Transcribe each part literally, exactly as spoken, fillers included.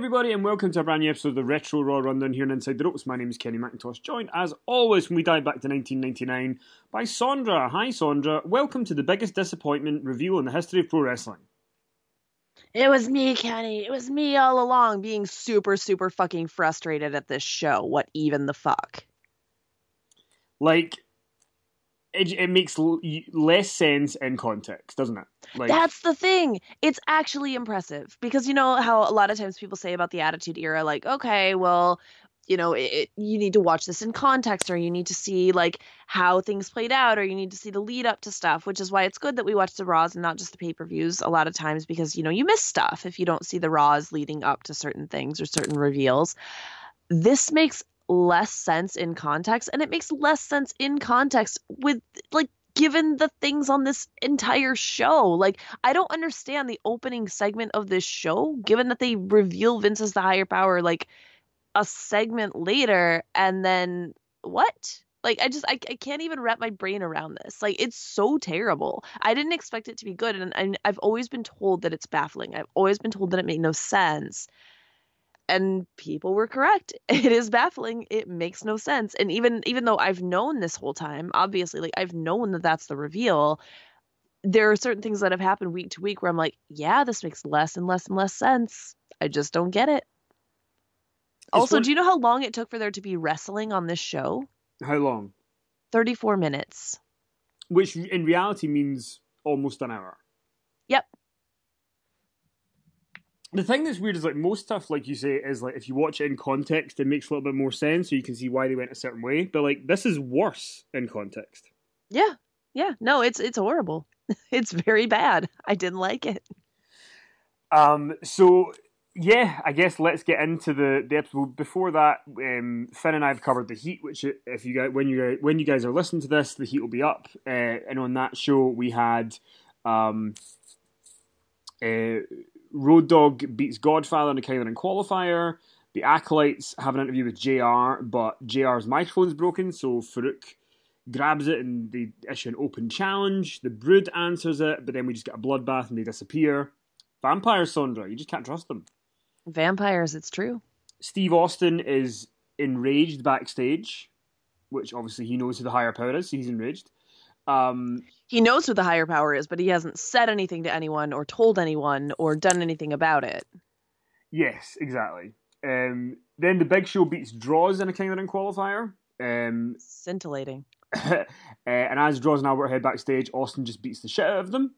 everybody, and welcome to a brand new episode of the Retro Raw Rundown here on Inside the Ropes. My name is Kenny McIntosh, joined as always when we dive back to nineteen ninety-nine by Sondra. Hi Sondra, welcome to the biggest disappointment review in the history of pro wrestling. It was me, Kenny. It was me all along being super, super fucking frustrated at this show. What even the fuck? Like, it, it makes l- less sense in context, doesn't it? Like, That's the thing. It's actually impressive because you know how a lot of times people say about the Attitude Era, like, okay, well, you know, it, it- you need to watch this in context, or you need to see like how things played out, or you need to see the lead up to stuff, which is why it's good that we watch the Raws and not just the pay-per-views a lot of times because, you know, you miss stuff if you don't see the Raws leading up to certain things or certain reveals. This makes less sense in context, and it makes less sense in context with like given the things on this entire show. Like, I don't understand the opening segment of this show, given that they reveal Vince as the higher power like a segment later, and then what? Like, I just I, I can't even wrap my brain around this. Like, it's so terrible. I didn't expect it to be good, and, and I've always been told that it's baffling. I've always been told that it made no sense. And people were correct. It is baffling. It makes no sense. And even even though I've known this whole time, obviously, like I've known that that's the reveal, there are certain things that have happened week to week where I'm like, yeah, this makes less and less and less sense. I just don't get it. it's Also, one. do you know how long it took for there to be wrestling on this show? How long? thirty-four minutes. Which in reality means almost an hour. Yep. The thing that's weird is like most stuff, like you say, is like if you watch it in context, it makes a little bit more sense, so you can see why they went a certain way. But like this is worse in context. Yeah. Yeah. No, it's it's horrible. It's very bad. I didn't like it. Um. So yeah, I guess let's get into the the episode. Before that, um, Finn and I have covered the Heat, which if you guys when you when you guys are listening to this, the Heat will be up. Uh, and on that show, we had um, uh, Road Dogg beats Godfather in the Kylan qualifier. The Acolytes have an interview with J R, but J R's microphone's broken, so Farouk grabs it and they issue an open challenge. The Brood answers it, but then we just get a bloodbath and they disappear. Vampires, Sondra, you just can't trust them. Vampires, it's true. Steve Austin is enraged backstage, which obviously he knows who the higher power is, so he's enraged. Um, He knows who the higher power is, but he hasn't said anything to anyone or told anyone or done anything about it. yes, exactly. Um, then the Big Show beats Draws in a King of the Ring qualifier. Um, Scintillating. uh, and as Draws and Albert head backstage, Austin just beats the shit out of them.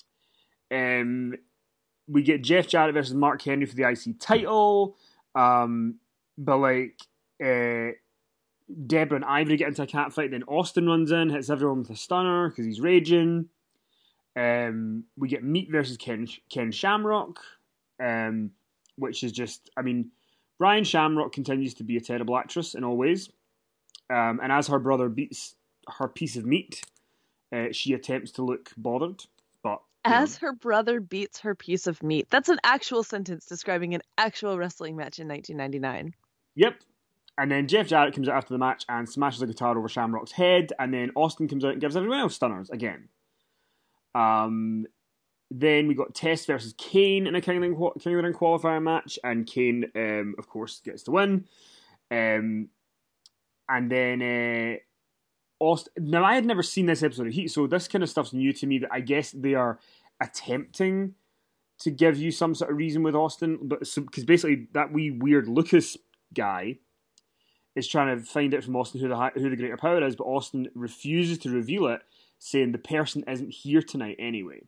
Um, we get Jeff Jarrett versus Mark Henry for the I C title. Um, but like, uh, Deborah and Ivory get into a cat fight, then Austin runs in, hits everyone with a stunner because he's raging. Um, we get Meat versus Ken Ken Shamrock, um, which is just, I mean, Ryan Shamrock continues to be a terrible actress in all ways. Um, and as her brother beats her piece of meat, uh, she attempts to look bothered, but you know. As her brother beats her piece of meat. That's an actual sentence describing an actual wrestling match in nineteen ninety-nine. Yep. And then Jeff Jarrett comes out after the match and smashes a guitar over Shamrock's head, and then Austin comes out and gives everyone else stunners again. Um, then we got Test versus Kane in a King of the Ring, King of the Ring qualifier match, and Kane, um, of course, gets to win. Um, and then uh, Austin. Now, I had never seen this episode of Heat, so this kind of stuff's new to me. That I guess they are attempting to give you some sort of reason with Austin, but because so, basically that wee weird Lucas guy is trying to find out from Austin who the who the greater power is, but Austin refuses to reveal it, saying the person isn't here tonight anyway.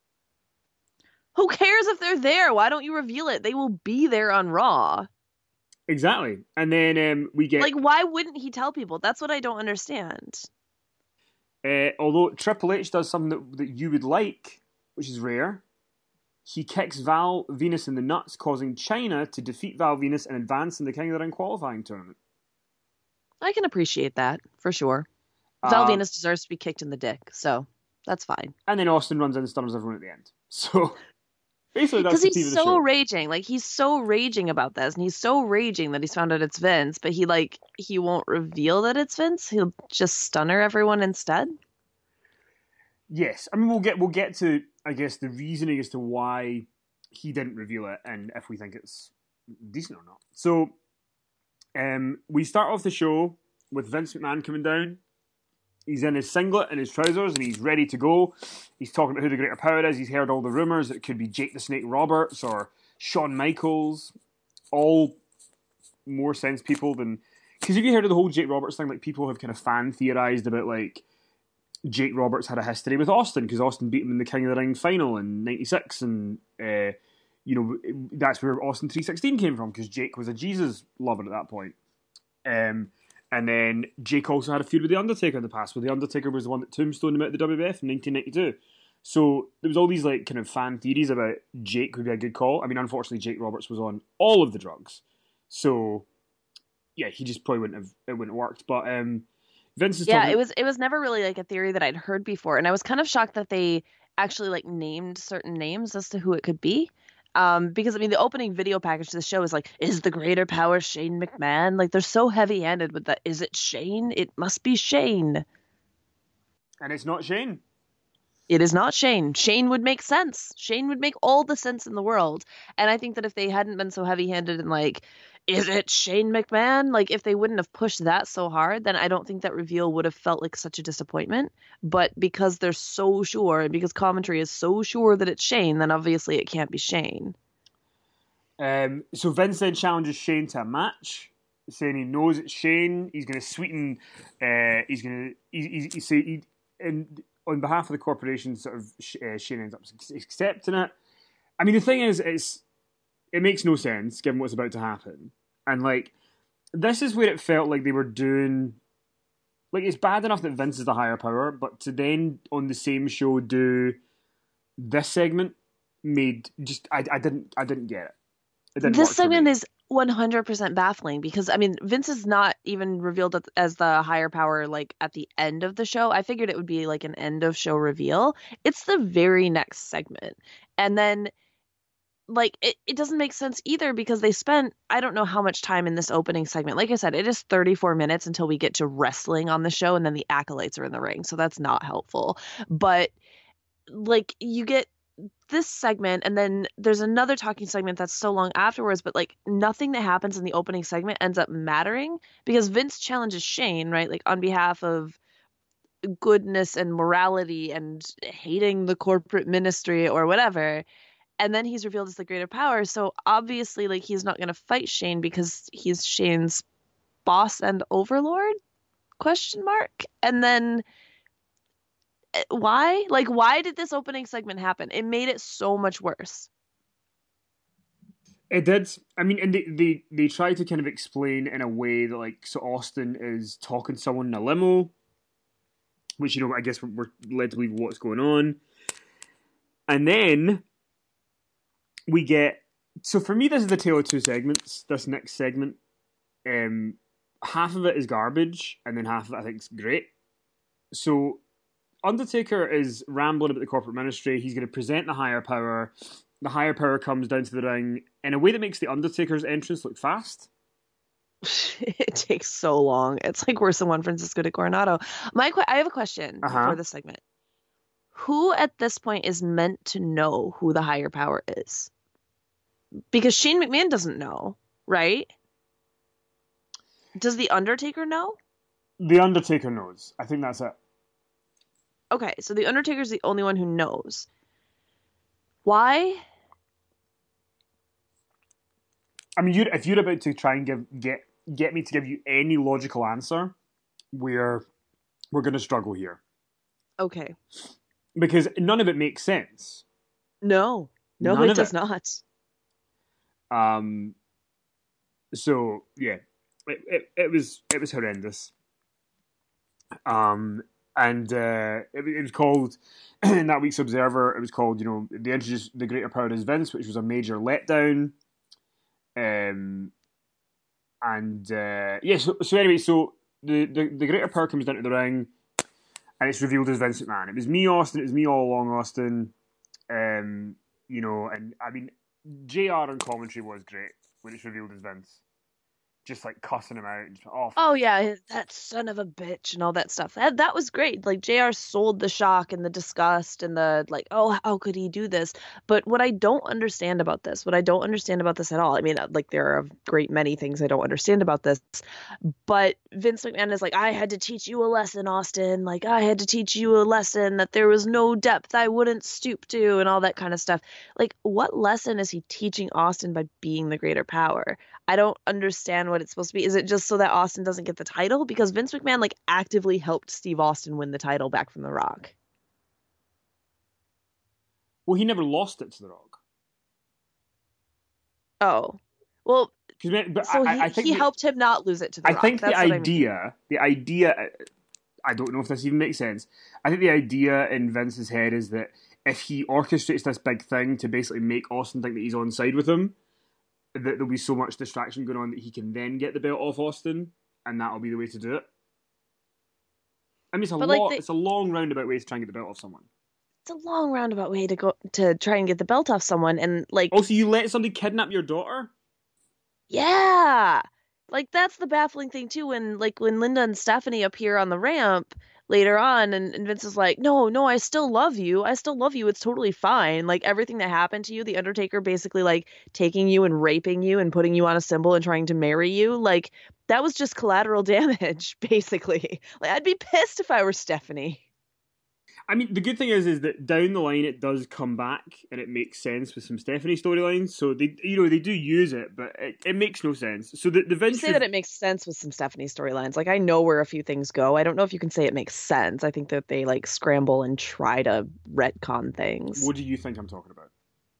Who cares if they're there? Why don't you reveal it? They will be there on Raw. Exactly. And then um, we get... Like, why wouldn't he tell people? That's what I don't understand. Uh, although Triple H does something that, that you would like, which is rare. He kicks Val Venus in the nuts, causing China to defeat Val Venus and advance in the King of the Ring qualifying tournament. I can appreciate that, for sure. Val Uh, Venus deserves to be kicked in the dick, so that's fine. And then Austin runs in and stunners everyone at the end. So... basically, that's Because the theme of he's the so show. raging. Like, he's so raging about this, and he's so raging that he's found out it's Vince, but he, like, he won't reveal that it's Vince. He'll just stunner everyone instead. Yes, I mean we'll get we'll get to I guess the reasoning as to why he didn't reveal it, and if we think it's decent or not. So um, we start off the show with Vince McMahon coming down. He's in his singlet and his trousers, and he's ready to go. He's talking about who the greater power is. He's heard all the rumours. It could be Jake the Snake Roberts or Shawn Michaels. All more sense people than... Because have you heard of the whole Jake Roberts thing? Like, people have kind of fan theorised about, like, Jake Roberts had a history with Austin, because Austin beat him in the King of the Ring final in ninety-six, and, uh, you know, that's where Austin three sixteen came from, because Jake was a Jesus lover at that point. Um... And then Jake also had a feud with The Undertaker in the past, where The Undertaker was the one that tombstoned him out of the W W F in nineteen ninety-two. So there was all these like kind of fan theories about Jake would be a good call. I mean, unfortunately, Jake Roberts was on all of the drugs. So, yeah, he just probably wouldn't have, it wouldn't have worked. But um, Vince is Yeah, talking... it was, it was never really like a theory that I'd heard before. And I was kind of shocked that they actually like named certain names as to who it could be. Um, because I mean, the opening video package to the show is like, is the greater power Shane McMahon? Like, they're so heavy-handed with that. Is it Shane? It must be Shane. And it's not Shane. It is not Shane. Shane would make sense. Shane would make all the sense in the world. And I think that if they hadn't been so heavy-handed and like, is it Shane McMahon? Like, if they wouldn't have pushed that so hard, then I don't think that reveal would have felt like such a disappointment. But because they're so sure, and because commentary is so sure that it's Shane, then obviously it can't be Shane. Um, so Vince then challenges Shane to a match, saying he knows it's Shane. He's going to sweeten. Uh, he's going to. He, he, he say he, and on behalf of the corporation, sort of uh, Shane ends up accepting it. I mean, the thing is, it's it makes no sense given what's about to happen, and like this is where it felt like they were doing. Like, it's bad enough that Vince is the higher power, but to then on the same show do this segment made just I, I didn't I didn't get it. It didn't This work for segment me. is one hundred percent baffling because, I mean, Vince is not even revealed as the higher power, like, at the end of the show. I figured it would be, like, an end-of-show reveal. It's the very next segment. And then, like, it, it doesn't make sense either because they spent, I don't know how much time in this opening segment. Like I said, it is thirty-four minutes until we get to wrestling on the show, and then the acolytes are in the ring, so that's not helpful. But, like, you get this segment, and then there's another talking segment that's so long afterwards, but like nothing that happens in the opening segment ends up mattering because Vince challenges Shane, right? Like on behalf of goodness and morality and hating the corporate ministry or whatever. And then he's revealed as the greater power. So obviously, like, he's not going to fight Shane because he's Shane's boss and overlord? Question mark. And then why? Like, why did this opening segment happen? It made it so much worse. It did. I mean, and they, they, they try to kind of explain in a way that, like, so Austin is talking to someone in a limo, which, you know, I guess we're, we're led to believe what's going on. And then we get... So for me, this is the tale of two segments, this next segment. Um, half of it is garbage, and then half of it I think is great. So Undertaker is rambling about the corporate ministry. He's going to present the higher power. The higher power comes down to the ring in a way that makes the Undertaker's entrance look fast. It takes so long. It's like worse than Juan Francisco de Coronado. My, I have a question Uh-huh. before this segment. Who at this point is meant to know who the higher power is? Because Shane McMahon doesn't know, right? Does the Undertaker know? The Undertaker knows. I think that's it. Okay, so the Undertaker's the only one who knows. Why? I mean, you're, if you're about to try and give get get me to give you any logical answer, we're we're going to struggle here. Okay. Because none of it makes sense. No. No, None it of does it. not. Um. So yeah, it, it it was it was horrendous. Um. And uh, it, it was called, in that week's Observer, it was called, you know, they introduced the greater power is Vince, which was a major letdown. Um, and uh, yeah, so, so anyway, so the, the, the greater power comes down to the ring, and it's revealed as Vince McMahon. It was me, Austin, it was me all along, Austin. Um, you know, and I mean, J R on commentary was great when it's revealed as Vince. just like cussing him out. Just, oh, Oh yeah, that son of a bitch and all that stuff. That that was great. Like J R sold the shock and the disgust and the like, oh, how could he do this? But what I don't understand about this, what I don't understand about this at all. I mean, like there are a great many things I don't understand about this, but Vince McMahon is like, I had to teach you a lesson, Austin. Like I had to teach you a lesson that there was no depth I wouldn't stoop to and all that kind of stuff. Like what lesson is he teaching Austin by being the greater power? I don't understand what it's supposed to be. Is it just so that Austin doesn't get the title? Because Vince McMahon like actively helped Steve Austin win the title back from The Rock. well, he never lost it to The Rock. Oh, well, But so I, he I think he the, helped him not lose it to The I Rock. think That's the what I mean. idea, the idea, I don't know if this even makes sense. I think the idea in Vince's head is that if he orchestrates this big thing to basically make Austin think that he's on side with him, that there'll be so much distraction going on that he can then get the belt off Austin, and that'll be the way to do it. I mean, it's a But like lot. the, It's a long roundabout way to try and get the belt off someone. it's a long roundabout way to go to try and get the belt off someone, and like Also, you let somebody kidnap your daughter? yeah, like that's the baffling thing too. When like when Linda and Stephanie appear on the ramp later on, and, and Vince is like, "No, no, I still love you. I still love you. It's totally fine. Like everything that happened to you, the Undertaker basically like taking you and raping you and putting you on a symbol and trying to marry you, like that was just collateral damage, basically. Like I'd be pissed if I were Stephanie." I mean, the good thing is, is that down the line it does come back and it makes sense with some Stephanie storylines. So they, you know, they do use it, but it, it makes no sense. So the the You Vince say that it makes sense with some Stephanie storylines. Like I know where a few things go. I don't know if you can say it makes sense. I think that they like scramble and try to retcon things. What do you think I'm talking about?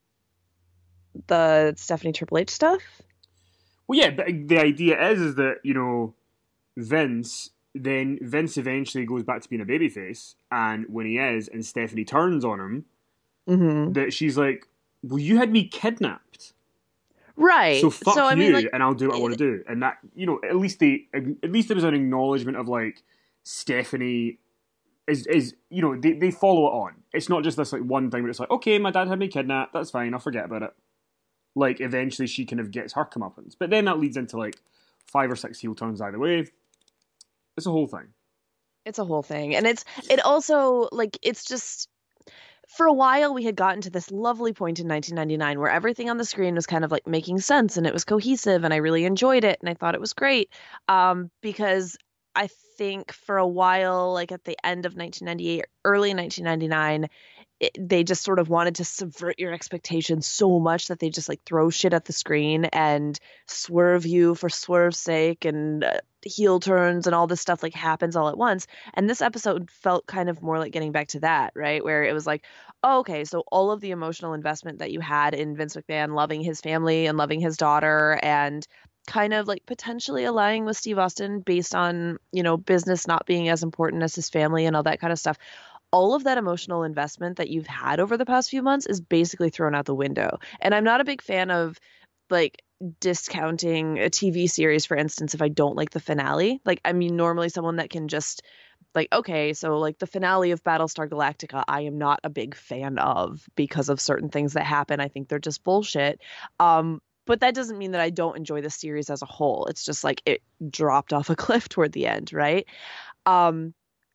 The Stephanie Triple H stuff? Well, yeah, but the idea is, is that you know, Vince. Then Vince eventually goes back to being a babyface, and when he is, and Stephanie turns on him, Mm-hmm. that she's like, "Well, you had me kidnapped, Right. so fuck So I you, mean, like, and I'll do what I want it, to do." And that, you know, at least they, at least there was an acknowledgement of like Stephanie is is you know they, they follow it on. It's not just this like one thing where it's like, okay, my dad had me kidnapped, that's fine, I'll forget about it. Like eventually she kind of gets her comeuppance, but then that leads into like five or six heel turns either way. It's a whole thing. it's a whole thing, and it's it also like it's just for a while we had gotten to this lovely point in nineteen ninety-nine where everything on the screen was kind of like making sense and it was cohesive and I really enjoyed it and I thought it was great um, because I think for a while, like at the end of nineteen ninety-eight, early nineteen ninety-nine, it, they just sort of wanted to subvert your expectations so much that they just like throw shit at the screen and swerve you for swerve's sake and uh, heel turns and all this stuff like happens all at once. And this episode felt kind of more like getting back to that, right? Where it was like, oh, okay, so all of the emotional investment that you had in Vince McMahon loving his family and loving his daughter and kind of like potentially aligning with Steve Austin based on, you know, business not being as important as his family and all that kind of stuff. All of that emotional investment that you've had over the past few months is basically thrown out the window. And I'm not a big fan of like discounting a T V series, for instance, if I don't like the finale. Like, I mean, normally someone that can just like, okay, so like the finale of Battlestar Galactica, I am not a big fan of because of certain things that happen. I think they're just bullshit. Um, but that doesn't mean that I don't enjoy the series as a whole. It's just like it dropped off a cliff toward the end, right? Um,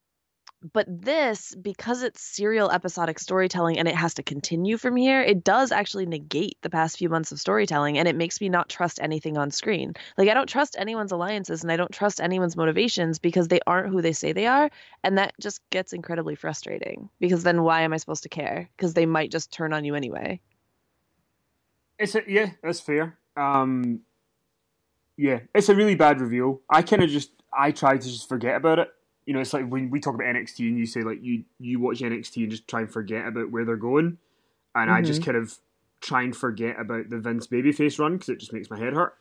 but this, because it's serial episodic storytelling and it has to continue from here, it does actually negate the past few months of storytelling and it makes me not trust anything on screen. Like I don't trust anyone's alliances and I don't trust anyone's motivations because they aren't who they say they are. And that just gets incredibly frustrating because then why am I supposed to care? Because they might just turn on you anyway. It's a, yeah, that's fair. Um, yeah, it's a really bad reveal. I kind of just I try to just forget about it. You know, it's like when we talk about N X T and you say like you you watch N X T and just try and forget about where they're going, and I just Mm-hmm. kind of try and forget about the Vince babyface run because it just makes my head hurt.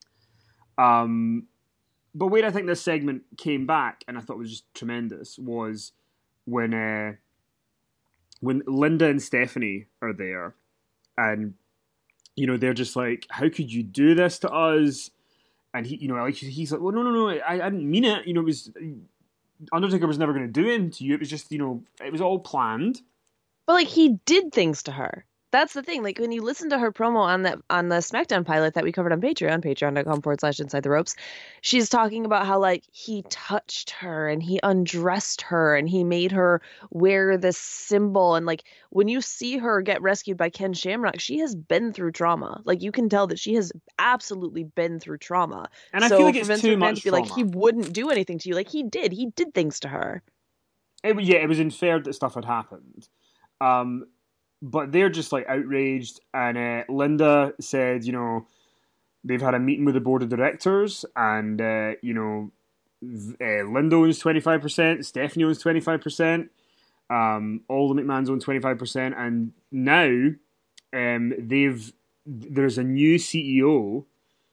Um, but where I think this segment came back and I thought was just tremendous was when uh, when Linda and Stephanie are there, and you know they're just like, "How could you do this to us?" And he, you know, like he's like, "Well, no, no, no, I, I didn't mean it. You know, it was Undertaker was never going to do it to you. It was just, you know, it was all planned." But like he did things to her. That's the thing. Like when you listen to her promo on that on the SmackDown pilot that we covered on Patreon, patreon.com forward slash inside the ropes, she's talking about how like he touched her and he undressed her and he made her wear this symbol. And like when you see her get rescued by Ken Shamrock, she has been through trauma. Like you can tell that she has absolutely been through trauma. And I feel So like for it's Vince too McMahon to much be like he trauma. wouldn't do anything to you, like he did. He did things to her. It, yeah, it was inferred that stuff had happened. Um, but they're just like outraged. And uh, Linda said, you know, they've had a meeting with the board of directors, and uh, you know, uh, Linda owns twenty-five percent, Stephanie owns twenty-five percent, um, all the McMahons own twenty-five percent, and now um, they've there's a new C E O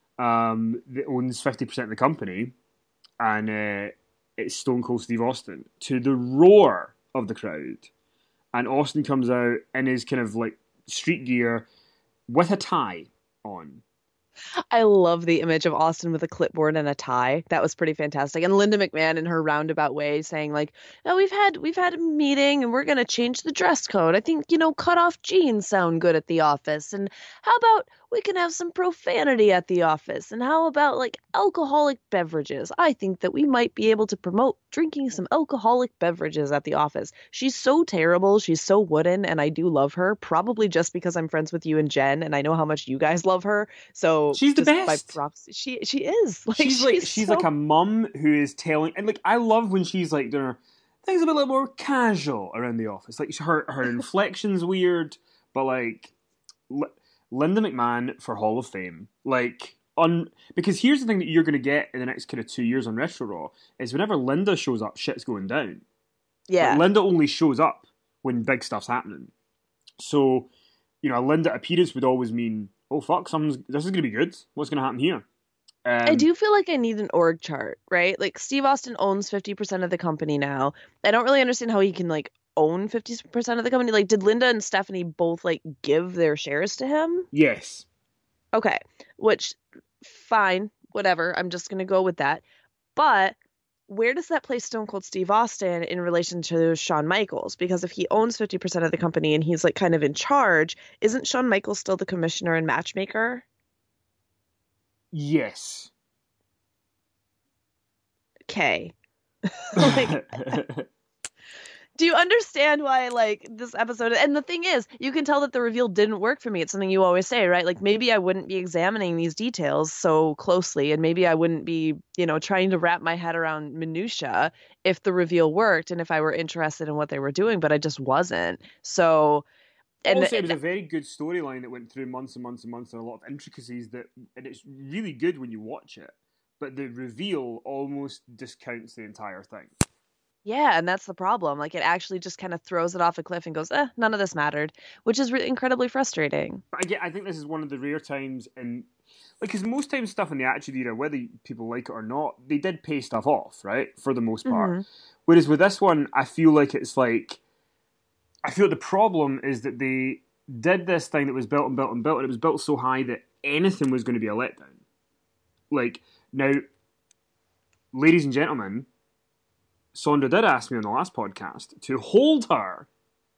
um, that owns fifty percent of the company, and uh, it's Stone Cold Steve Austin, to the roar of the crowd. And Austin comes out in his kind of like street gear with a tie on. I love the image of Austin with a clipboard and a tie. That was pretty fantastic. And Linda McMahon in her roundabout way saying like, "Oh, we've had we've had a meeting and we're going to change the dress code. I think, you know, cut off jeans sound good at the office. And how about we can have some profanity at the office? And how about like alcoholic beverages? I think that we might be able to promote drinking some alcoholic beverages at the office." She's so terrible. She's so wooden, and I do love her, probably just because I'm friends with you and Jen and I know how much you guys love her. So She's the just by best. props, she she is like She's like she's she's so like a mum who is telling, and like I love when she's like doing her things a bit like more casual around the office. Like her her inflection's weird, but like L- Linda McMahon for Hall of Fame, like on because here's the thing that you're going to get in the next kind of two years on Retro Raw is whenever Linda shows up, shit's going down. Like yeah. Linda only shows up when big stuff's happening. So you know, a Linda appearance would always mean, oh fuck, something's this is going to be good. What's going to happen here? I Um, do feel like I need an org chart, right? Like Steve Austin owns fifty percent of the company now. I don't really understand how he can like own fifty percent of the company. Like did Linda and Stephanie both like give their shares to him? yes. Okay, which fine, whatever. I'm just going to go with that. But where does that place Stone Cold Steve Austin in relation to Shawn Michaels? Because if he owns fifty percent of the company and he's like kind of in charge, isn't Shawn Michaels still the commissioner and matchmaker? Yes. Okay. Like, do you understand why like this episode, and the thing is you can tell that the reveal didn't work for me. It's something you always say, right? Like maybe I wouldn't be examining these details so closely, and maybe I wouldn't be, you know, trying to wrap my head around minutia if the reveal worked and if I were interested in what they were doing, but I just wasn't. So and, Also, it was and a very good storyline that went through months and months and months and a lot of intricacies that, and it's really good when you watch it. But the reveal almost discounts the entire thing. yeah, and that's the problem. Like it actually just kind of throws it off a cliff and goes, eh, none of this mattered, which is re- incredibly frustrating. But again, I think this is one of the rare times in, like, because most times stuff in the Attitude Era, whether people like it or not, they did pay stuff off, right, for the most part. Hmm. Whereas with this one, I feel like it's like, I feel the problem is that they did this thing that was built and built and built, and it was built so high that anything was going to be a letdown. Like, now, ladies and gentlemen, Sondra did ask me on the last podcast to hold her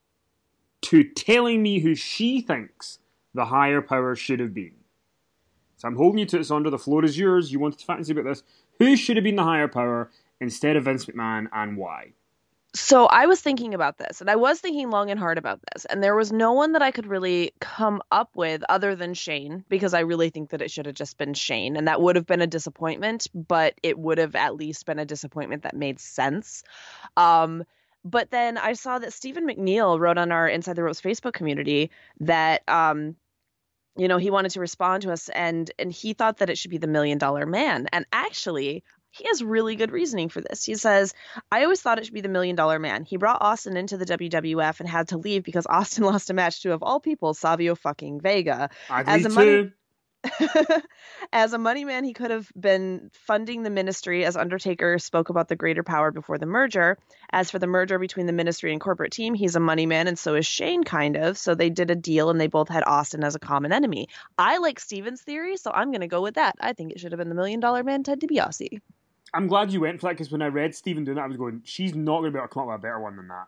to telling me who she thinks the higher power should have been. So I'm holding you to it, Sondra. The floor is yours. You wanted to fancy about this. Who should have been the higher power instead of Vince McMahon, and why? So I was thinking about this, and I was thinking long and hard about this, and there was no one that I could really come up with other than Shane, because I really think that it should have just been Shane, and that would have been a disappointment, but it would have at least been a disappointment that made sense. Um, but then I saw that Stephen McNeil wrote on our Inside the Ropes Facebook community that um, you know, he wanted to respond to us, and and he thought that it should be the Million Dollar Man. And actually, he has really good reasoning for this. He says, I always thought it should be the Million Dollar Man. He brought Austin into the W W F and had to leave because Austin lost a match to, of all people, Savio fucking Vega. I'd As leave a money too. As a money man, he could have been funding the ministry, as Undertaker spoke about the greater power before the merger. As for the merger between the ministry and corporate team, he's a money man, and so is Shane, kind of. So they did a deal, and they both had Austin as a common enemy. I like Steven's theory, so I'm going to go with that. I think it should have been the Million Dollar Man, Ted DiBiase. I'm glad you went for that, because when I read Stephen doing that, I was going, she's not going to be able to come up with a better one than that.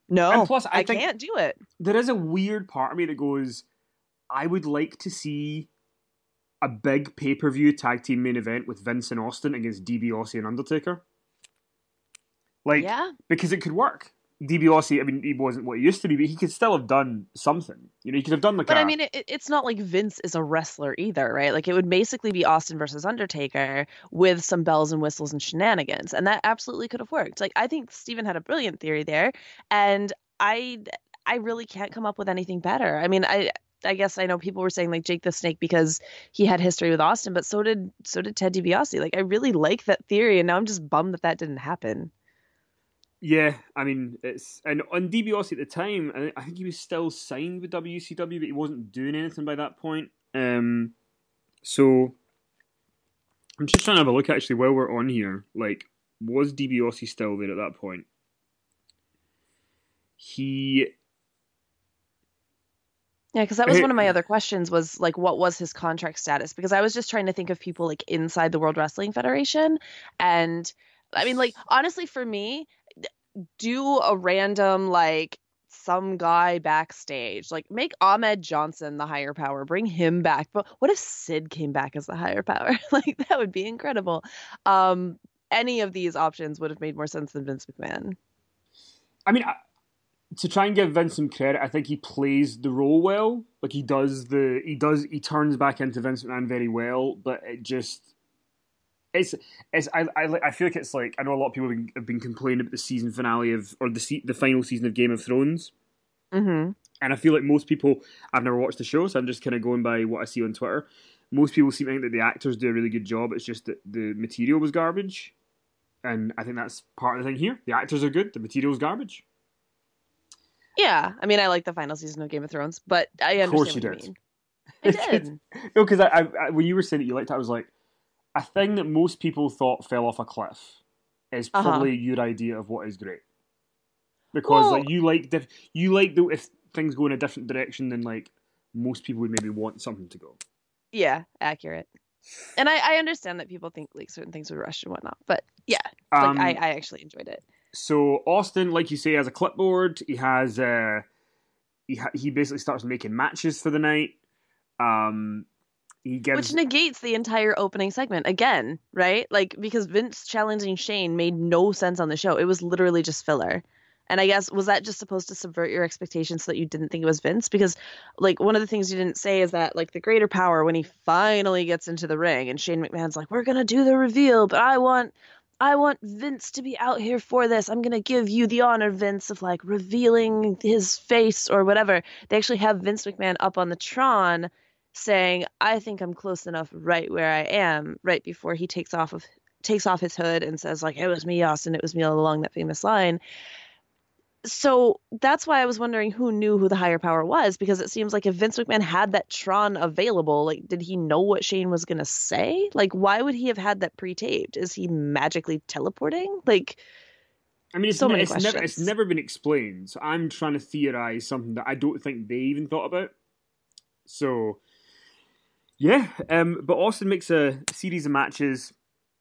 And No, plus, I I think can't do it. there is a weird part of me that goes, I would like to see a big pay per view tag team main event with Vince and Austin against DiBiase and Undertaker. Like, Yeah. because it could work. DiBiase, I mean, he wasn't what he used to be, but he could still have done something. You know, he could have done like But a. I mean, it, it's not like Vince is a wrestler either, right? Like it would basically be Austin versus Undertaker with some bells and whistles and shenanigans, and that absolutely could have worked. Like I think Steven had a brilliant theory there, and I I really can't come up with anything better. I mean, I I guess I know people were saying like Jake the Snake because he had history with Austin, but so did so did Ted DiBiase. Like I really like that theory, and now I'm just bummed that that didn't happen. Yeah, I mean, it's. And on DiBiase at the time, I I think he was still signed with W C W, but he wasn't doing anything by that point. Um, so I'm just trying to have a look actually while we're on here. Like, was DiBiase still there at that point? He. Yeah, because that was one of my other questions was like, what was his contract status? Because I was just trying to think of people like inside the World Wrestling Federation. And I mean, like, honestly, for me, do a random, like, some guy backstage. Like, make Ahmed Johnson the higher power. Bring him back. But what if Sid came back as the higher power? Like, that would be incredible. Um, any of these options would have made more sense than Vince McMahon. I mean, I, to try and give Vince some credit, I think he plays the role well. Like he does the he does he turns back into Vince McMahon very well, but it just it's it's I I, I feel like it's like I know a lot of people have been, have been complaining about the season finale of or the the final season of Game of Thrones, Mm-hmm. and I feel like most people I've never watched the show, so I'm just kind of going by what I see on Twitter. Most people seem to think that the actors do a really good job. It's just that the material was garbage, and I think that's part of the thing here. The actors are good, the material's garbage. Yeah, I mean, I like the final season of Game of Thrones, but I Of course understand you what you did. mean. I did. No, because I, I, I, when you were saying that you liked it, I was like, a thing that most people thought fell off a cliff is Uh-huh. probably your idea of what is great. Because Well, like you like diff- you like the if things go in a different direction than like most people would maybe want something to go. yeah, accurate. And I, I understand that people think like certain things were rushed and whatnot, but yeah, Um, like I, I actually enjoyed it. So Austin, like you say, has a clipboard. He has uh, he ha- he basically starts making matches for the night. Um, he gives Which negates the entire opening segment again, right? Like because Vince challenging Shane made no sense on the show. It was literally just filler. And I guess was that just supposed to subvert your expectations so that you didn't think it was Vince? Because like one of the things you didn't say is that like the greater power when he finally gets into the ring and Shane McMahon's like, we're gonna do the reveal, but I want I want Vince to be out here for this. I'm gonna give you the honor, Vince, of like revealing his face or whatever. They actually have Vince McMahon up on the Tron saying, I think I'm close enough right where I am, right before he takes off of takes off his hood and says, like, it was me, Austin, it was me all along, that famous line. So that's why I was wondering who knew who the higher power was, because it seems like if Vince McMahon had that Tron available, like, did he know what Shane was going to say? Like, why would he have had that pre-taped? Is he magically teleporting? Like, I mean, it's, so ne- many it's questions. never it's never been explained. So I'm trying to theorize something that I don't think they even thought about. So yeah, um, but Austin makes a series of matches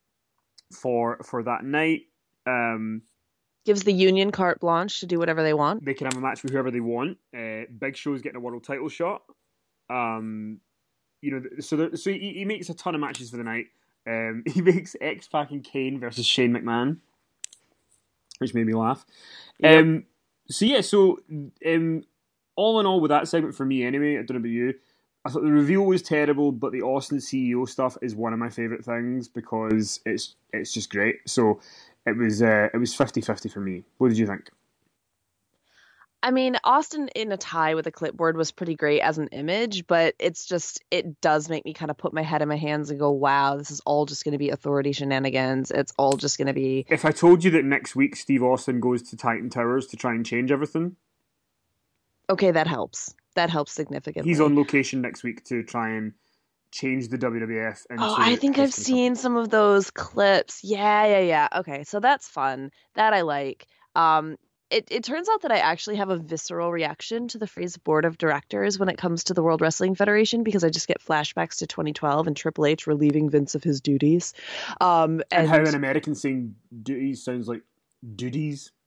for for that night. Um, Gives the Union carte blanche to do whatever they want. they can have a match with whoever they want. Uh, Big Show's getting a world title shot. Um, you know, so there, so he, he makes a ton of matches for the night. Um, he makes X Pac and Kane versus Shane McMahon, which made me laugh. Yep. Um, so yeah, so um, all in all, with that segment for me anyway, I don't know about you, I thought the reveal was terrible, but the Austin C E O stuff is one of my favorite things because it's it's just great. So it was uh, it was fifty-fifty for me. What did you think? I mean, Austin in a tie with a clipboard was pretty great as an image, but it's just, it does make me kind of put my head in my hands and go, wow, this is all just going to be authority shenanigans. It's all just going to be. If I told you that next week Steve Austin goes to Titan Towers to try and change everything, Okay, that helps. That helps significantly. he's on location next week to try and change the W W F into Oh, I think his I've control. seen some of those clips. Yeah, yeah, yeah. Okay, so that's fun. That I like. Um, it, it turns out that I actually have a visceral reaction to the phrase board of directors when it comes to the World Wrestling Federation because I just get flashbacks to twenty twelve and Triple H relieving Vince of his duties. Um, And and how an American saying duties sounds like duties.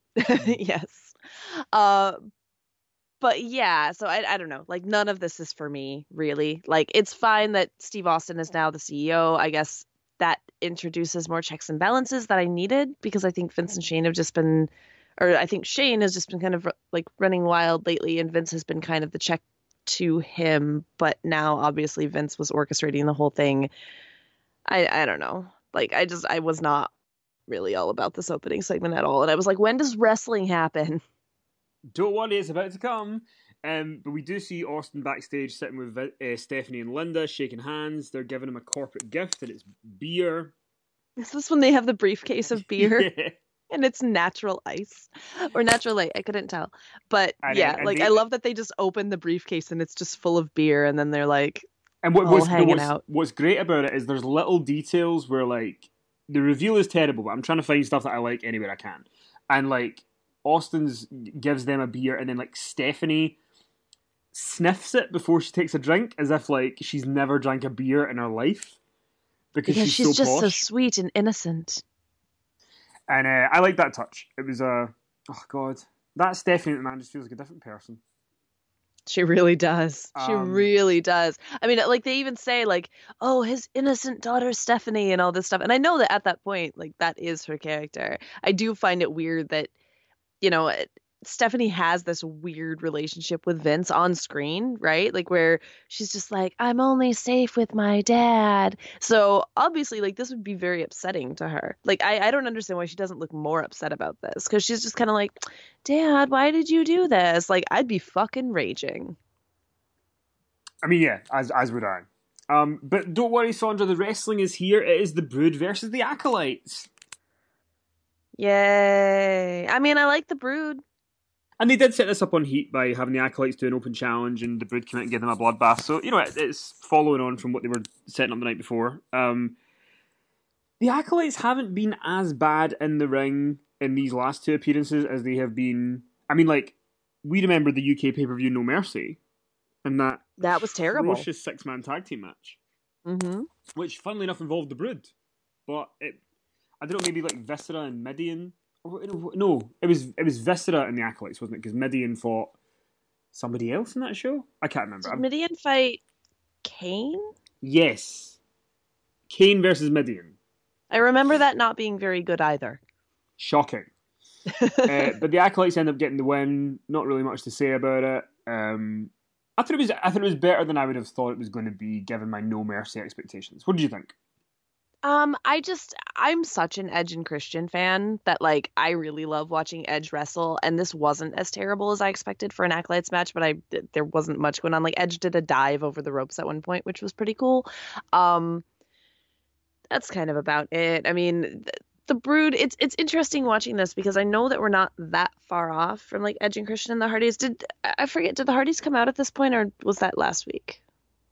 Yes. Uh, but yeah, so I I don't know. Like none of this is for me, really. Like it's fine that Steve Austin is now the C E O. I guess that introduces more checks and balances that I needed because I think Vince and Shane have just been or I think Shane has just been kind of like running wild lately and Vince has been kind of the check to him, but now obviously Vince was orchestrating the whole thing. I I don't know. Like I just I was not really all about this opening segment at all. And I was like, when does wrestling happen? Don't worry, it's about to come. Um, but we do see Austin backstage sitting with uh, Stephanie and Linda, shaking hands. They're giving him a corporate gift, and it's beer. Is this when they have the briefcase of beer Yeah. and it's natural ice or natural light? I couldn't tell. But And, uh, yeah, and like I they love that they just open the briefcase and it's just full of beer and then they're like and what all was hanging what's out. what's great about it is there's little details where like the reveal is terrible, but I'm trying to find stuff that I like anywhere I can. And like Austin's gives them a beer, and then like Stephanie sniffs it before she takes a drink, as if like she's never drank a beer in her life because Because she's she's so just so posh. sweet and innocent. And uh, I like that touch. It was a uh, oh god, that Stephanie man just feels like a different person. She really does. She Um, really does. I mean, like they even say like, "Oh, his innocent daughter Stephanie" and all this stuff. And I know that at that point, like that is her character. I do find it weird that you know, Stephanie has this weird relationship with Vince on screen, right? Like where she's just like, I'm only safe with my dad. So obviously, like this would be very upsetting to her. Like I, I don't understand why she doesn't look more upset about this because she's just kind of like, Dad, why did you do this? Like I'd be fucking raging. I mean, yeah, as as would I. Um, but don't worry, Sandra. The wrestling is here. It is the Brood versus the Acolytes. Yay! I mean, I like the Brood. And they did set this up on Heat by having the Acolytes do an open challenge, and the Brood come out and give them a bloodbath. So you know it, it's following on from what they were setting up the night before. Um, the Acolytes haven't been as bad in the ring in these last two appearances as they have been. I mean, like we remember the U K pay per view No Mercy and that That was terrible. atrocious six man tag team match, Mm-hmm. which funnily enough involved the Brood, but it I don't know, maybe like Viscera and Midian. No, it was it was Viscera and the Acolytes, wasn't it? Because Midian fought somebody else in that show. I can't remember. Did I'm, Midian fight Kane? yes, Kane versus Midian. I remember that not being very good either. Shocking. uh, but the Acolytes end up getting the win. Not really much to say about it. Um, I thought it was I thought it was better than I would have thought it was going to be, given my No Mercy expectations. What did you think? Um, I just I'm such an Edge and Christian fan that like I really love watching Edge wrestle, and this wasn't as terrible as I expected for an Acolytes match, but I there wasn't much going on. Like Edge did a dive over the ropes at one point, which was pretty cool. Um, that's kind of about it. I mean, th- the Brood, it's it's interesting watching this because I know that we're not that far off from like Edge and Christian and the Hardys. Did I forget? Did the Hardys come out at this point, or was that last week?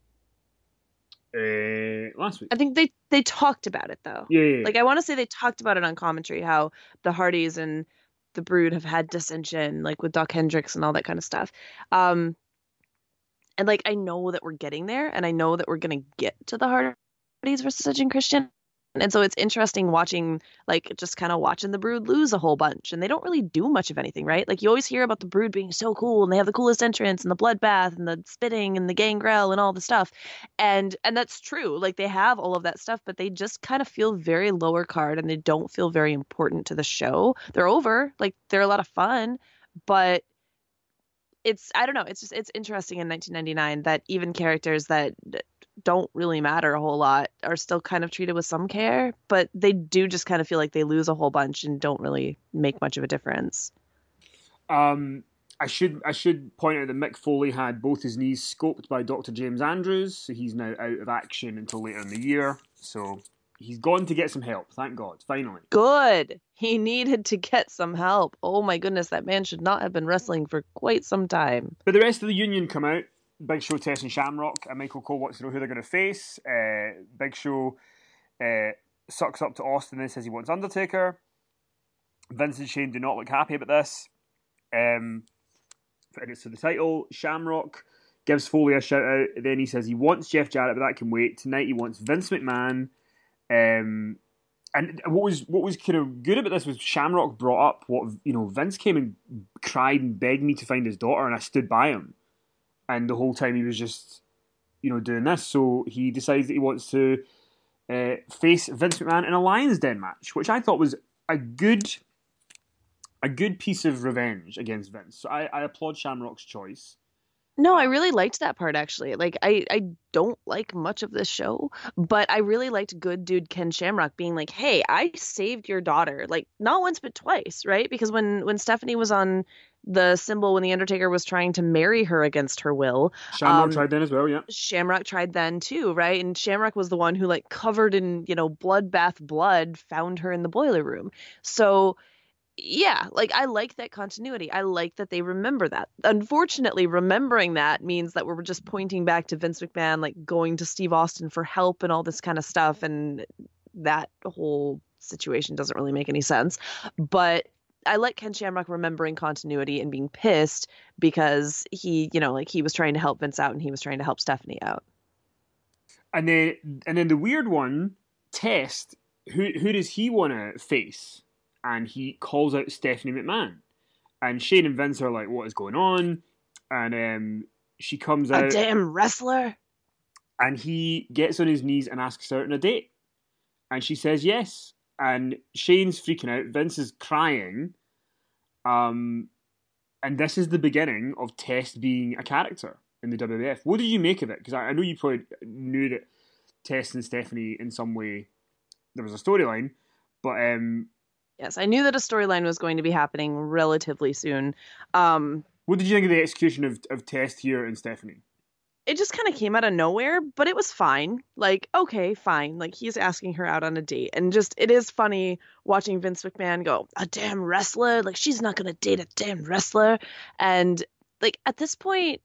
Uh, last week. I think they they talked about it though. Yeah, yeah, Like I want to say they talked about it on commentary how the Hardys and the Brood have had dissension like with Doc Hendricks and all that kind of stuff. Um and like I know that we're getting there and I know that we're going to get to the Hardys versus Edge and Christian. And so it's interesting watching like just kind of watching the Brood lose a whole bunch and they don't really do much of anything, right? Like you always hear about the Brood being so cool and they have the coolest entrance and the bloodbath and the spitting and the gangrel and all the stuff. And and that's true. Like they have all of that stuff, but they just kind of feel very lower card and they don't feel very important to the show. They're over, like they're a lot of fun, but it's I don't know, it's just it's interesting in nineteen ninety-nine that even characters that don't really matter a whole lot are still kind of treated with some care, but they do just kind of feel like they lose a whole bunch and don't really make much of a difference. Um, I should I should point out that Mick Foley had both his knees scoped by Doctor James Andrews, so he's now out of action until later in the year. So he's gone to get some help. Thank God, finally. Good. He needed to get some help. Oh my goodness, that man should not have been wrestling for quite some time. But the rest of the Union come out. Big Show, Tess and Shamrock, and Michael Cole wants to know who they're going to face. Uh, Big Show uh, sucks up to Austin and says he wants Undertaker. Vince and Shane do not look happy about this. Um, it's to the title. Shamrock gives Foley a shout out. Then he says he wants Jeff Jarrett, but that can wait. Tonight he wants Vince McMahon. Um, and what was what was kind of good about this was Shamrock brought up what you know Vince came and cried and begged me to find his daughter, and I stood by him, and the whole time he was just you know doing this. So he decides that he wants to uh, face Vince McMahon in a Lions Den match, which I thought was a good a good piece of revenge against Vince. So I, I applaud Shamrock's choice. No, I really liked that part actually. Like I I don't like much of this show, but I really liked good dude Ken Shamrock being like, "Hey, I saved your daughter." Like not once but twice, right? Because when when Stephanie was on the symbol when the Undertaker was trying to marry her against her will, Shamrock um tried then as well, yeah. Shamrock tried then too, right? And Shamrock was the one who like covered in, you know, bloodbath blood found her in the boiler room. So yeah, like I like that continuity. I like that they remember that. Unfortunately, remembering that means that we're just pointing back to Vince McMahon, like going to Steve Austin for help and all this kind of stuff. And that whole situation doesn't really make any sense. But I like Ken Shamrock remembering continuity and being pissed because he, you know, like he was trying to help Vince out and he was trying to help Stephanie out. And then, and then the weird one, Test. Who who does he want to face? And he calls out Stephanie McMahon. And Shane and Vince are like, what is going on? And um, she comes out. A damn wrestler? And he gets on his knees and asks her on a date. And she says yes. And Shane's freaking out. Vince is crying. Um, and this is the beginning of Test being a character in the W W F. What did you make of it? Because I, I know you probably knew that Test and Stephanie in some way, there was a storyline. But... um. Yes, I knew that a storyline was going to be happening relatively soon. Um, what did you think of the execution of, of Test here and Stephanie? It just kind of came out of nowhere, but it was fine. Like, okay, fine. Like, he's asking her out on a date. And just, it is funny watching Vince McMahon go, a damn wrestler? Like, she's not going to date a damn wrestler. And, like, at this point,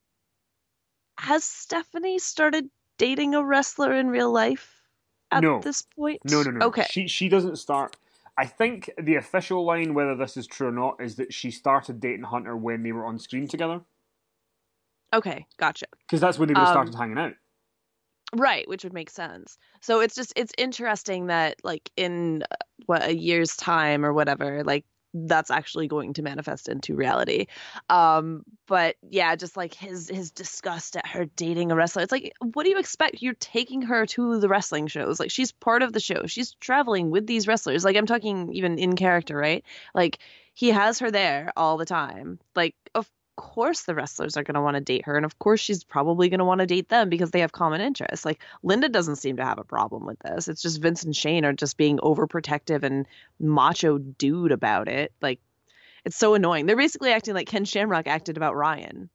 has Stephanie started dating a wrestler in real life at no. this point? No, no, no. Okay. She, she doesn't start... I think the official line, whether this is true or not, is that she started dating Hunter when they were on screen together. Okay, gotcha. Because that's when they would have Um, started hanging out. Right, which would make sense. So it's just it's interesting that like in uh, what a year's time or whatever, like that's actually going to manifest into reality. Um, but yeah, just like his his disgust at her dating a wrestler. It's like, what do you expect? You're taking her to the wrestling shows. Like she's part of the show. She's traveling with these wrestlers. Like I'm talking even in character, right? Like he has her there all the time. Like of course the wrestlers are going to want to date her, and of course she's probably going to want to date them because they have common interests. Like Linda doesn't seem to have a problem with this. It's just Vince and Shane are just being overprotective and macho dude about it. Like it's so annoying. They're basically acting like Ken Shamrock acted about Ryan.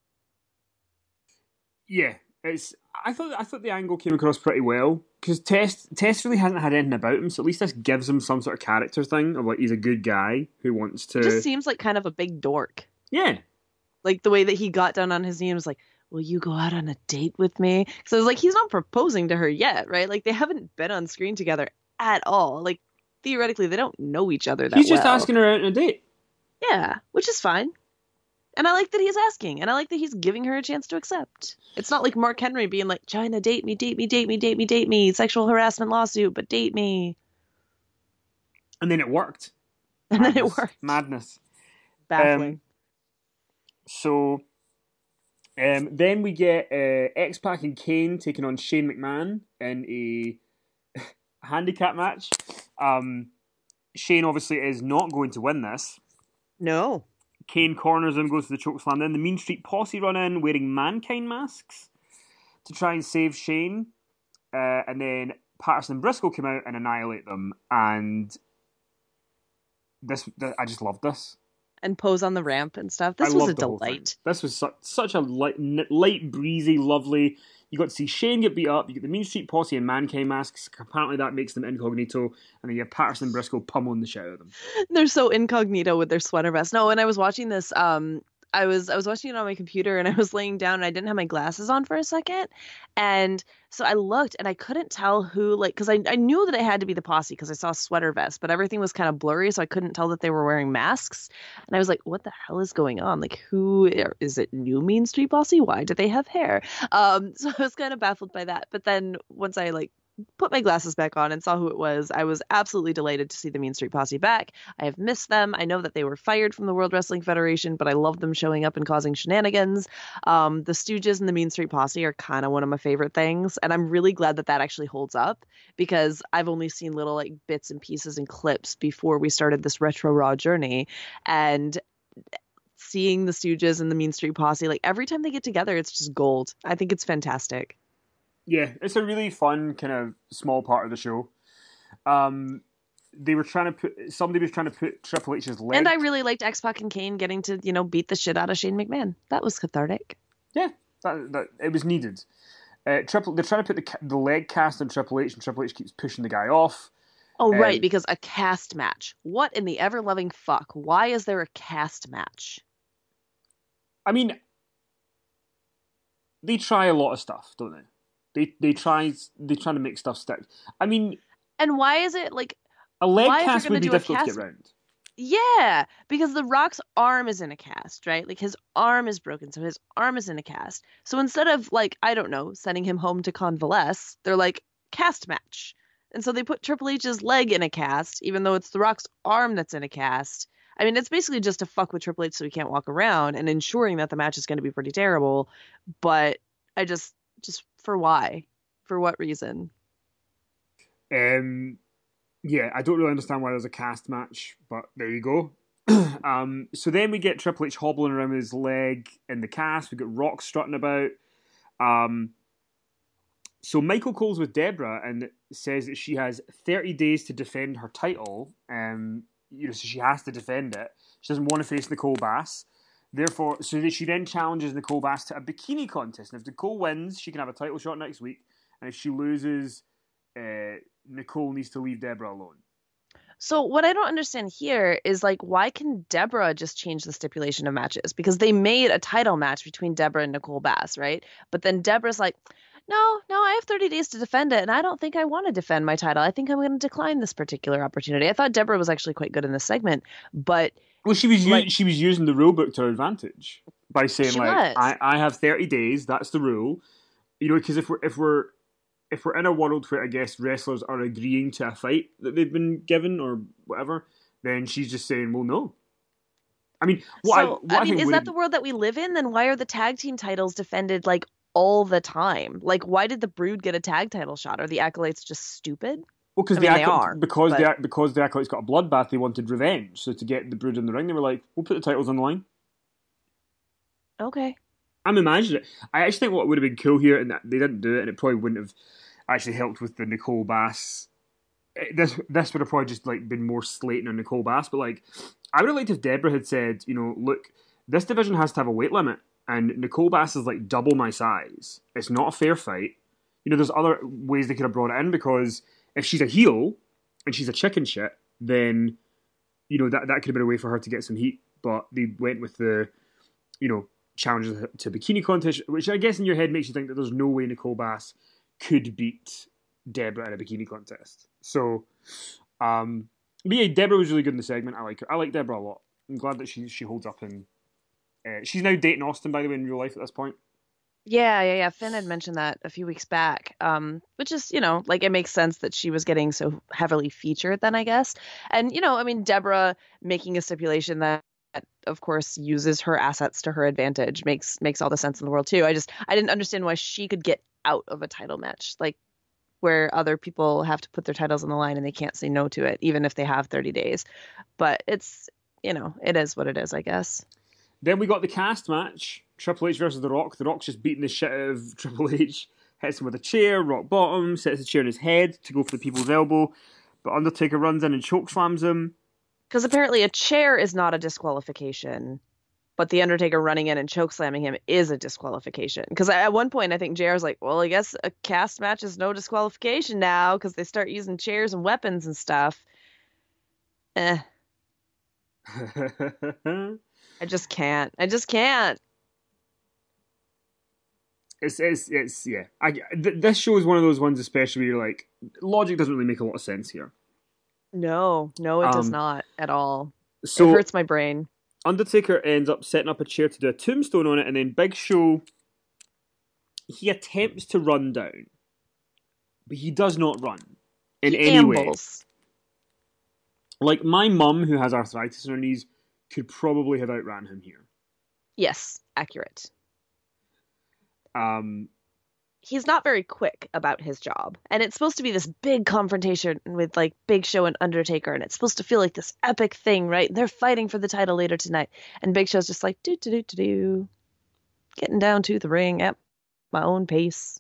Yeah, it's. I thought I thought the angle came across pretty well because Test Test really hasn't had anything about him, so at least this gives him some sort of character thing of like he's a good guy who wants to. It just seems like kind of a big dork. Yeah. Like the way that he got down on his knee and was like, will you go out on a date with me? So it's like, he's not proposing to her yet, right? Like they haven't been on screen together at all. Like theoretically, they don't know each other that He's just well. asking her out on a date. Yeah, which is fine. And I like that he's asking. And I like that he's giving her a chance to accept. It's not like Mark Henry being like, China, date me, date me, date me, date me, date me. Sexual harassment lawsuit, but date me. And then it worked. And Madness. then it worked. Madness. Baffling. Um, So, um, then we get uh, X-Pac and Kane taking on Shane McMahon in a handicap match. Um, Shane obviously is not going to win this. No. Kane corners him, goes to the chokeslam. Then the Mean Street Posse run in wearing Mankind masks to try and save Shane. Uh, and then Patterson and Briscoe come out and annihilate them. And this, I just loved this. And pose on the ramp and stuff. This I was a loved the whole thing. delight. This was su- such a light, light, breezy, lovely. You got to see Shane get beat up. You get the Mean Street Posse and Mankind masks. Apparently that makes them incognito. And then you have Patterson and Briscoe pummeling the shit out of them. They're so incognito with their sweater vests. No, and I was watching this. Um, I was I was watching it on my computer, and I was laying down, and I didn't have my glasses on for a second, and so I looked, and I couldn't tell who, like, because I I knew that it had to be the Posse because I saw sweater vests, but everything was kind of blurry, so I couldn't tell that they were wearing masks, and I was like, what the hell is going on? Like, who is it? New Mean Street Posse? Why do they have hair? Um, so I was kind of baffled by that, but then once I like put my glasses back on and saw who it was, I was absolutely delighted to see the Mean Street Posse back. I have missed them. I know that they were fired from the World Wrestling Federation, but I love them showing up and causing shenanigans. Um, the Stooges and the Mean Street Posse are kind of one of my favorite things, and I'm really glad that that actually holds up because I've only seen little like bits and pieces and clips before we started this retro Raw journey, and seeing the Stooges and the Mean Street Posse, like every time they get together, it's just gold. I think it's fantastic. Yeah, it's a really fun kind of small part of the show. Um, they were trying to put somebody was trying to put Triple H's leg. And I really liked X-Pac and Kane getting to, you know, beat the shit out of Shane McMahon. That was cathartic. Yeah, that, that it was needed. Uh, Triple, they're trying to put the the leg cast on Triple H, and Triple H keeps pushing the guy off. Oh, um, right, because a cast match. What in the ever-loving fuck? Why is there a cast match? I mean, they try a lot of stuff, don't they? They they try they try to make stuff stick. I mean, and why is it like a leg cast would be difficult cast... to get around. Yeah, because The Rock's arm is in a cast, right? Like his arm is broken, so his arm is in a cast. So instead of like I don't know, sending him home to convalesce, they're like cast match, and so they put Triple H's leg in a cast, even though it's The Rock's arm that's in a cast. I mean, it's basically just to fuck with Triple H so he can't walk around and ensuring that the match is going to be pretty terrible. But I just. Just for why? For what reason? Um, yeah, I don't really understand why there's a cast match, but there you go. um, so then we get Triple H hobbling around with his leg in the cast. We got Rock strutting about. Um, so Michael Cole's with Deborah and says that she has thirty days to defend her title. Um, you know, so she has to defend it. She doesn't want to face Nicole Bass. Therefore, so that she then challenges Nicole Bass to a bikini contest. And if Nicole wins, she can have a title shot next week. And if she loses, uh, Nicole needs to leave Deborah alone. So what I don't understand here is like, why can Deborah just change the stipulation of matches? Because they made a title match between Deborah and Nicole Bass, right? But then Deborah's like, no, no, I have thirty days to defend it, and I don't think I want to defend my title. I think I'm going to decline this particular opportunity. I thought Deborah was actually quite good in this segment, but well, she was like, u- she was using the rule book to her advantage by saying she like, was. I, I have thirty days. That's the rule, you know. Because if we're if we're if we're in a world where I guess wrestlers are agreeing to a fight that they've been given or whatever, then she's just saying, well, no. I mean, what so I, what I I mean, think is would that the world that we live in? Then why are the tag team titles defended like all the time? Like, why did the Brood get a tag title shot? Are the Acolytes just stupid? Well, because I the mean, they Acolytes, are, because but... the because the Acolytes got a bloodbath, they wanted revenge. So to get the Brood in the ring, they were like, "We'll put the titles on the line." Okay. I'm imagining it. I actually think what would have been cool here, and they didn't do it, and it probably wouldn't have actually helped with the Nicole Bass. This this would have probably just like been more slating on Nicole Bass, but like I would have liked if Deborah had said, you know, look, this division has to have a weight limit, and Nicole Bass is like double my size. It's not a fair fight. You know, there's other ways they could have brought it in because if she's a heel and she's a chicken shit, then you know that that could have been a way for her to get some heat. But they went with the, you know, challenges to bikini contest, which I guess in your head makes you think that there's no way Nicole Bass could beat Deborah in a bikini contest. So, um, but yeah, Deborah was really good in the segment. I like her. I like Deborah a lot. I'm glad that she she holds up and uh, she's now dating Austin, by the way, in real life at this point. Yeah, yeah, yeah. Finn had mentioned that a few weeks back, um, which is, you know, like it makes sense that she was getting so heavily featured then, I guess. And, you know, I mean, Deborah making a stipulation that, of course, uses her assets to her advantage makes makes all the sense in the world, too. I just, I didn't understand why she could get out of a title match, like where other people have to put their titles on the line and they can't say no to it, even if they have thirty days. But it's, you know, it is what it is, I guess. Then we got the cast match. Triple H versus The Rock. The Rock's just beating the shit out of Triple H. Hits him with a chair, rock bottom, sets the chair in his head to go for the people's elbow. But Undertaker runs in and chokeslams him. Because apparently a chair is not a disqualification, but the Undertaker running in and chokeslamming him is a disqualification. Because at one point, I think J R's like, well, I guess a cast match is no disqualification now because they start using chairs and weapons and stuff. Eh. I just can't. I just can't. It's, it's, it's yeah. I, th- this show is one of those ones, especially where you're like, logic doesn't really make a lot of sense here. No, no, it um, does not at all. So it hurts my brain. Undertaker ends up setting up a chair to do a tombstone on it, and then Big Show, he attempts to run down. but he does not run in He any way. ambles. Like, my mum, who has arthritis in her knees, could probably have outran him here. Yes, accurate. Um, He's not very quick about his job. And it's supposed to be this big confrontation with like Big Show and Undertaker, and it's supposed to feel like this epic thing, right? They're fighting for the title later tonight. And Big Show's just like, do do do do do. Getting down to the ring at my own pace.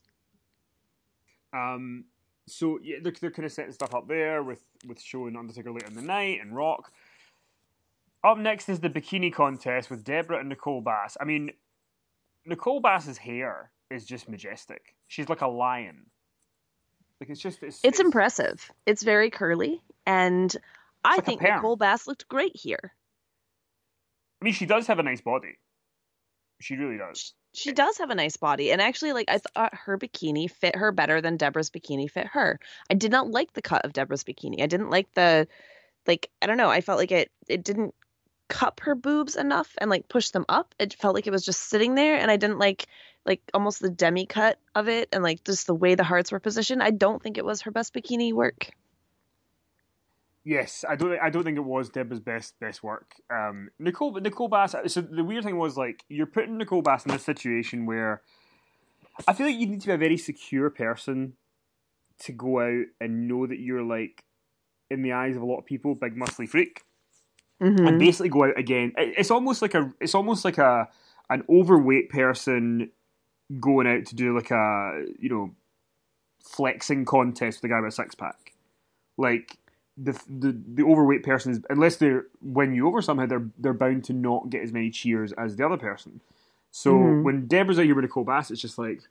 um, so yeah, they're, they're kind of setting stuff up there with, with Show and Undertaker later in the night and Rock. Up next is the bikini contest with Deborah and Nicole Bass. I mean, Nicole Bass's hair is just majestic. She's like a lion. Like it's just it's, It's, it's impressive. It's very curly, and I like think Nicole Bass looked great here. I mean, she does have a nice body. She really does. She does have a nice body, and actually, like I thought her bikini fit her better than Deborah's bikini fit her. I did not like the cut of Deborah's bikini. I didn't like the, like I don't know. I felt like it it didn't cup her boobs enough and like push them up. It felt like it was just sitting there, and I didn't like like almost the demi cut of it, and like just the way the hearts were positioned. I don't think it was her best bikini work. Yes, I don't. I don't think it was Deborah's best best work. Um, Nicole Nicole Bass. So the weird thing was like you're putting Nicole Bass in this situation where I feel like you need to be a very secure person to go out and know that you're like in the eyes of a lot of people, big muscly freak. Mm-hmm. And basically go out again. It's almost like a, it's almost like a, an overweight person going out to do like a, you know, flexing contest with a guy with a six pack. Like the the the overweight person is, unless they win you over somehow, they're they're bound to not get as many cheers as the other person. So mm-hmm. when Deborah's out here with Nicole Bass, it's just like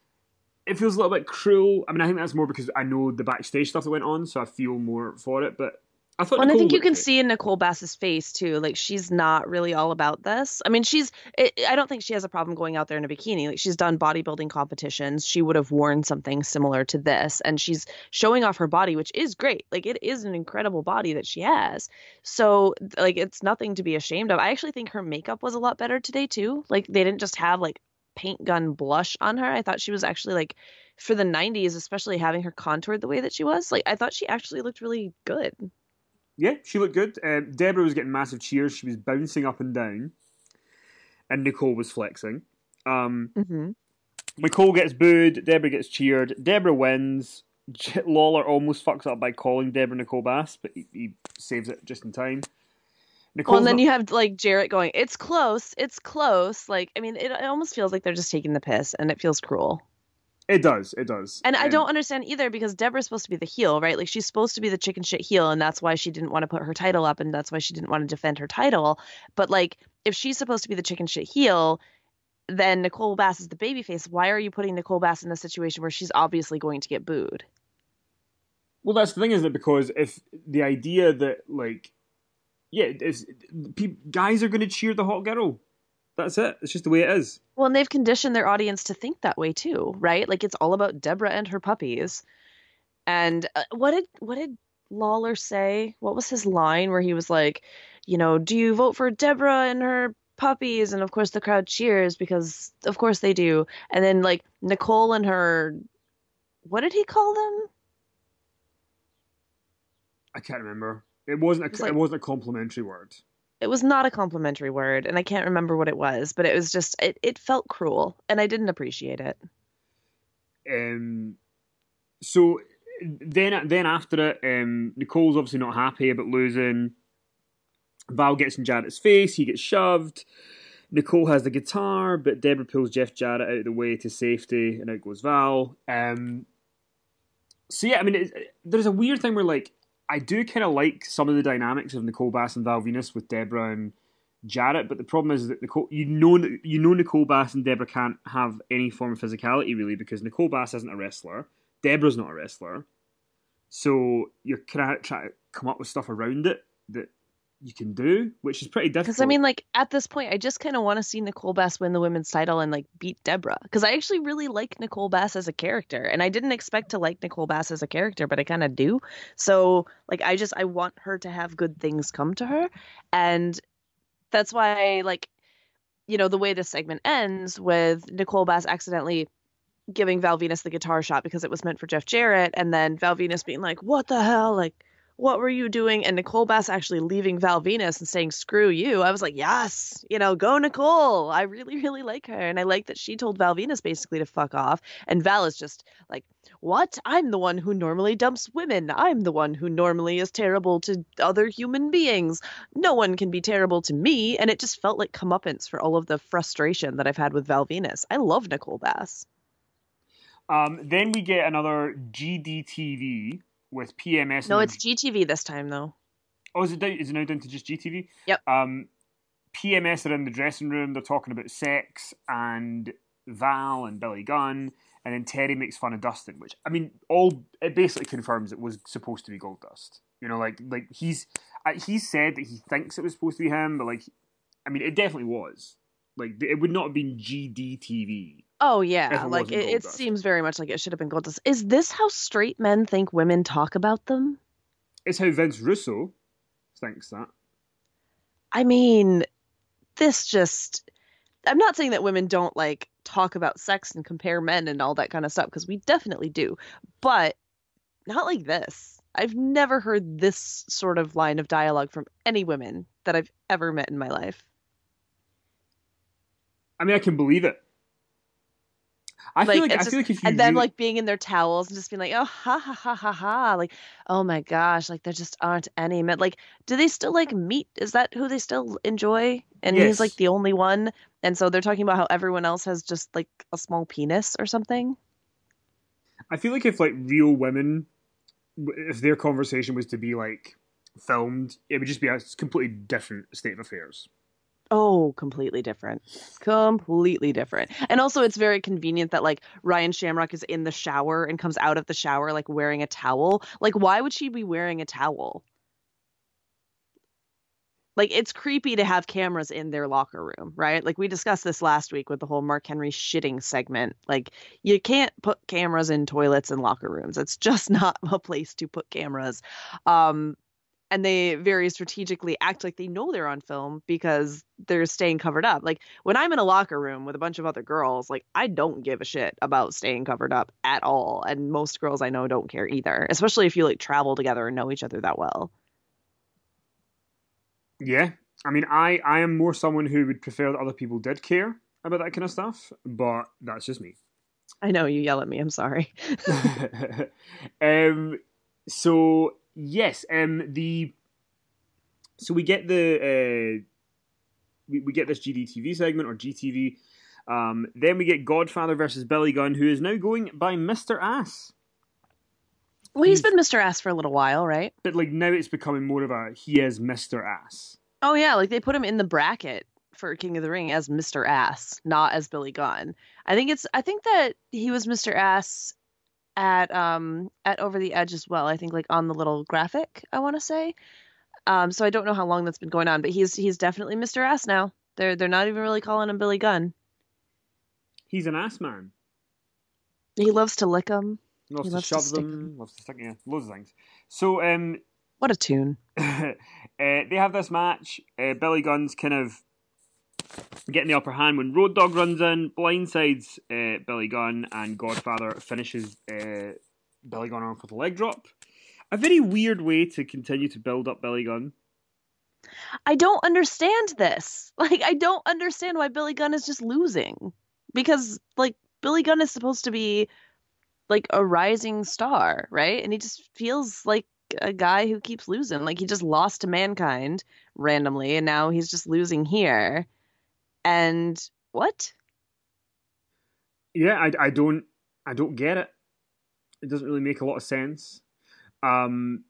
it feels a little bit cruel. I mean, I think that's more because I know the backstage stuff that went on, so I feel more for it. But I thought, well, and I think you can it. see in Nicole Bass's face too, like she's not really all about this. I mean, she's, it, I don't think she has a problem going out there in a bikini. Like she's done bodybuilding competitions. She would have worn something similar to this, and she's showing off her body, which is great. Like it is an incredible body that she has. So like, it's nothing to be ashamed of. I actually think her makeup was a lot better today too. Like they didn't just have like paint gun blush on her. I thought she was actually like, for the nineties, especially having her contoured the way that she was, like I thought she actually looked really good. Yeah, she looked good. Uh, Deborah was getting massive cheers. She was bouncing up and down. And Nicole was flexing. Um, mm-hmm. Nicole gets booed. Deborah gets cheered. Deborah wins. Lawler almost fucks up by calling Deborah Nicole Bass, but he, he saves it just in time. Nicole's well, and then not... you have like Jarrett going, it's close, it's close. Like, I mean, it, it almost feels like they're just taking the piss, and it feels cruel. It does, it does. And, and I don't understand either, because Deborah's supposed to be the heel, right? Like she's supposed to be the chicken shit heel, and that's why she didn't want to put her title up, and that's why she didn't want to defend her title. But like, if she's supposed to be the chicken shit heel, then Nicole Bass is the babyface. Why are you putting Nicole Bass in a situation where she's obviously going to get booed? Well, that's the thing, isn't it? Because if the idea that like, yeah, it's, pe- guys are going to cheer the hot girl. That's it. It's just the way it is. Well, and they've conditioned their audience to think that way too, right? Like it's all about Deborah and her puppies. And uh, what did what did Lawler say? What was his line where he was like, you know, do you vote for Deborah and her puppies? And of course the crowd cheers because of course they do. And then like Nicole and her, what did he call them? I can't remember. It wasn't a, it, was like, it wasn't a complimentary word. It was not a complimentary word, and I can't remember what it was, but it was just, it, it felt cruel, and I didn't appreciate it. Um. So then, then after it, um, Nicole's obviously not happy about losing. Val gets in Jarrett's face, he gets shoved. Nicole has the guitar, but Deborah pulls Jeff Jarrett out of the way to safety, and out goes Val. Um. So yeah, I mean, it, there's a weird thing where like, I do kind of like some of the dynamics of Nicole Bass and Val Venis with Deborah and Jarrett, but the problem is that Nicole, you know, you know, Nicole Bass and Deborah can't have any form of physicality really, because Nicole Bass isn't a wrestler, Deborah's not a wrestler, so you're kind of trying to come up with stuff around it that you can do, which is pretty difficult. Because I mean, like at this point, I just kind of want to see Nicole Bass win the women's title and like beat Deborah, because I actually really like Nicole Bass as a character, and I didn't expect to like Nicole Bass as a character, but I kind of do. So like, I just I want her to have good things come to her, and that's why like, you know, the way this segment ends with Nicole Bass accidentally giving Val Venus the guitar shot because it was meant for Jeff Jarrett, and then Val Venus being like, "What the hell? Like, what were you doing?" And Nicole Bass actually leaving Val Venus and saying, "Screw you." I was like, "Yes, you know, go Nicole." I really, really like her, and I like that she told Val Venus basically to fuck off, and Val is just like, "What? I'm the one who normally dumps women. I'm the one who normally is terrible to other human beings. No one can be terrible to me." And it just felt like comeuppance for all of the frustration that I've had with Val Venus. I love Nicole Bass. Um, then we get another G D T V with P M S. No, And it's G T V this time, though. oh, is it down, is it now down to just G T V? Yep. Um, P M S are in the dressing room. They're talking about sex and Val and Billy Gunn, and then Terry makes fun of Dustin, which I mean, all it basically confirms it was supposed to be Goldust. You know, like like he's uh, he said that he thinks it was supposed to be him, but like, I mean, it definitely was. Like, it would not have been G D T V. Oh If yeah, it like wasn't it, it Goldust. seems very much like it should have been Goldust. Is this how straight men think women talk about them? It's how Vince Russo thinks that. I mean, this just I'm not saying that women don't like talk about sex and compare men and all that kind of stuff because we definitely do, but not like this. I've never heard this sort of line of dialogue from any women that I've ever met in my life. I mean, I can believe it. I Like feel like it's I just feel like if you and them really, like being in their towels and just being like, oh ha ha ha ha ha, like oh my gosh, like there just aren't any men. Like, do they still like meat? Is that who they still enjoy? And he's like yes, the only one, and so they're talking about how everyone else has just like a small penis or something. I feel like if like real women, if their conversation was to be like filmed, it would just be a completely different state of affairs. Oh, completely different. Completely different. And also it's very convenient that like Ryan Shamrock is in the shower and comes out of the shower like wearing a towel. Like why would she be wearing a towel? Like it's creepy to have cameras in their locker room, right? Like we discussed this last week with the whole Mark Henry shitting segment. Like you can't put cameras in toilets and locker rooms. It's just not a place to put cameras. Um and they very strategically act like they know they're on film because they're staying covered up. Like when I'm in a locker room with a bunch of other girls, like I don't give a shit about staying covered up at all. And most girls I know don't care either, especially if you like travel together and know each other that well. Yeah, I mean, I I am more someone who would prefer that other people did care about that kind of stuff, but that's just me. I know you yell at me. I'm sorry. um, so yes, um, the so we get the uh, we, we get this G D T V segment or G T V. Um, then we get Godfather versus Billy Gunn, who is now going by Mister Ass. Well, he's He's been Mister Ass for a little while, right? but like now it's becoming more of a he is Mister Ass. Oh yeah, like they put him in the bracket for King of the Ring as Mister Ass, not as Billy Gunn. I think it's I think that he was Mister Ass at um at Over the Edge as well. I think like on the little graphic, I want to say. Um so I don't know how long that's been going on, but he's he's definitely Mister Ass now. They're they're not even really calling him Billy Gunn. He's an ass man. He loves to lick them. He loves He to loves to shove stick them. them, loves to stick, yeah, loads of things. So um, What a tune. uh, they have this match. Uh, Billy Gunn's kind of getting the upper hand when Road Dogg runs in, blindsides uh, Billy Gunn, and Godfather finishes uh, Billy Gunn off with a leg drop. A very weird way to continue to build up Billy Gunn. I don't understand this. Like I don't understand why Billy Gunn is just losing. Because like Billy Gunn is supposed to be like a rising star, right? And he just feels like a guy who keeps losing. Like he just lost to Mankind randomly, and now he's just losing here. And what? Yeah, I, I don't I don't get it. It doesn't really make a lot of sense. Um,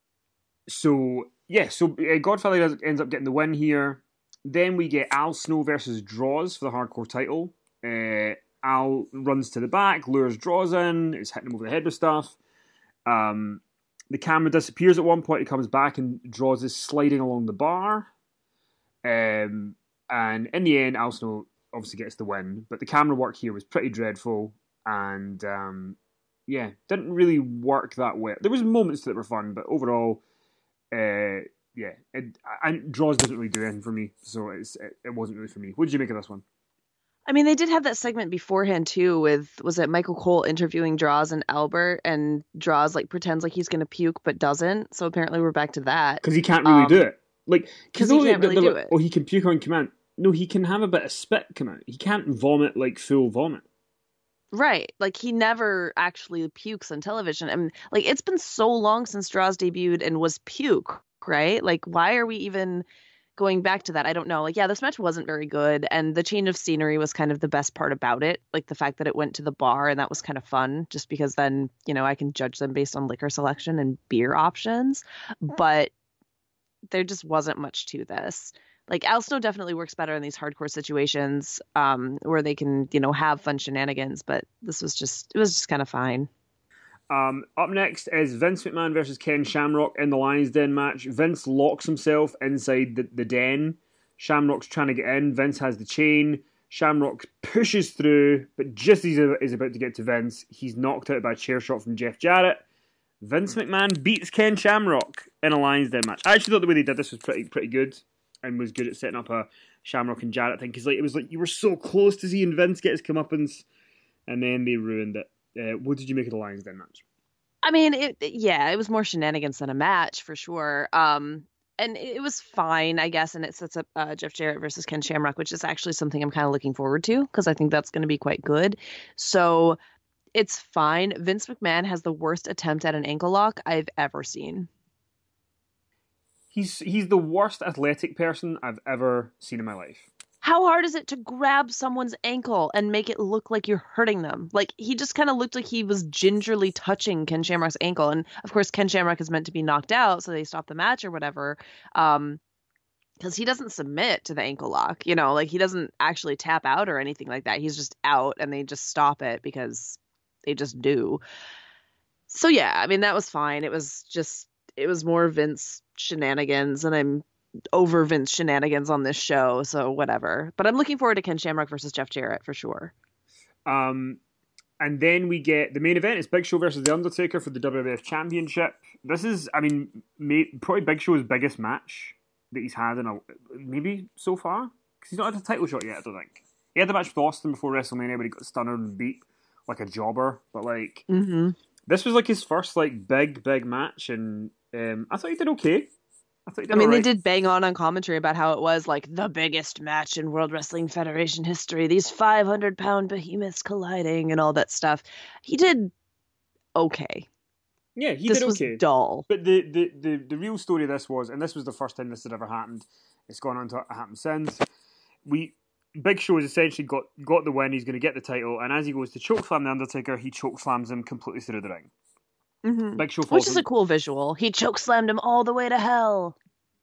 so yeah, so uh, Godfather does, ends up getting the win here. Then we get Al Snow versus Draws for the hardcore title. Uh, Al runs to the back, lures Draws in, is hitting him over the head with stuff. Um, the camera disappears at one point. It comes back and Draws is sliding along the bar. Um, and in the end, Al Snow obviously gets the win. But the camera work here was pretty dreadful, and um, yeah, didn't really work that well. There was moments that were fun, but overall, uh, yeah, it, and Draws doesn't really do anything for me, so it's it, it wasn't really for me. What did you make of this one? I mean, they did have that segment beforehand too with was it Michael Cole interviewing Draws and Albert, and Draws like pretends like he's gonna puke but doesn't. So apparently we're back to that. Because he can't really do Um, it. Like, because because he no, they- can't really they're do like, it. oh, he can puke on command. No, he can have a bit of spit come out. He can't vomit like full vomit. Right. Like he never actually pukes on television. I mean, like it's been so long since Draws debuted and was puke, right? Like why are we even going back to that? I don't know. Like yeah, this match wasn't very good and the change of scenery was kind of the best part about it. Like the fact that it went to the bar and that was kind of fun just because then, you know, I can judge them based on liquor selection and beer options. But there just wasn't much to this. Like Al Snow definitely works better in these hardcore situations um, where they can, you know, have fun shenanigans. But this was just, it was just kind of fine. Um, up next is Vince McMahon versus Ken Shamrock in the Lions Den match. Vince locks himself inside the, the den. Shamrock's trying to get in. Vince has the chain. Shamrock pushes through, but just as he is about to get to Vince, he's knocked out by a chair shot from Jeff Jarrett. Vince McMahon beats Ken Shamrock in a Lions Den match. I actually thought the way they did this was pretty pretty good and was good at setting up a Shamrock and Jarrett thing because like it was like you were so close to seeing Vince get his comeuppance, and then they ruined it. Uh, what did you make of the Lions Den match? I mean, it, it- yeah, it was more shenanigans than a match for sure. Um, and it, it was fine, I guess. And it sets up uh, Jeff Jarrett versus Ken Shamrock, which is actually something I'm kind of looking forward to because I think that's going to be quite good. So it's fine. Vince McMahon has the worst attempt at an ankle lock I've ever seen. He's he's the worst athletic person I've ever seen in my life. How hard is it to grab someone's ankle and make it look like you're hurting them? Like he just kind of looked like he was gingerly touching Ken Shamrock's ankle. And of course, Ken Shamrock is meant to be knocked out, so they stop the match or whatever. Um, because he doesn't submit to the ankle lock, you know, like he doesn't actually tap out or anything like that. He's just out and they just stop it because they just do. So yeah, I mean that was fine. It was just it was more Vince shenanigans, and I'm over Vince shenanigans on this show, so whatever. But I'm looking forward to Ken Shamrock versus Jeff Jarrett for sure. Um, and then we get the main event. It's Big Show versus The Undertaker for the W W F Championship. This is, I mean, may, probably Big Show's biggest match that he's had in a maybe so far because he's not had a title shot yet. I don't think he had the match with Austin before WrestleMania, but he got stunned and beat like a jobber. But like Mm-hmm. this was like his first like big big match, and um, I thought he did okay. I, thought he did I mean, right. they did bang on on commentary about how it was like the biggest match in World Wrestling Federation history. These five hundred pound behemoths colliding and all that stuff. He did okay. Yeah, he this did was okay. dull. But the, the, the, the real story of this was, and this was the first time this had ever happened, it's gone on to happen since, we Big Show has essentially got, got the win, he's going to get the title, and as he goes to chokeslam The Undertaker, he chokeslams him completely through the ring. Mm-hmm. Big Show falls Which is him, a cool visual. He chokeslammed him all the way to hell.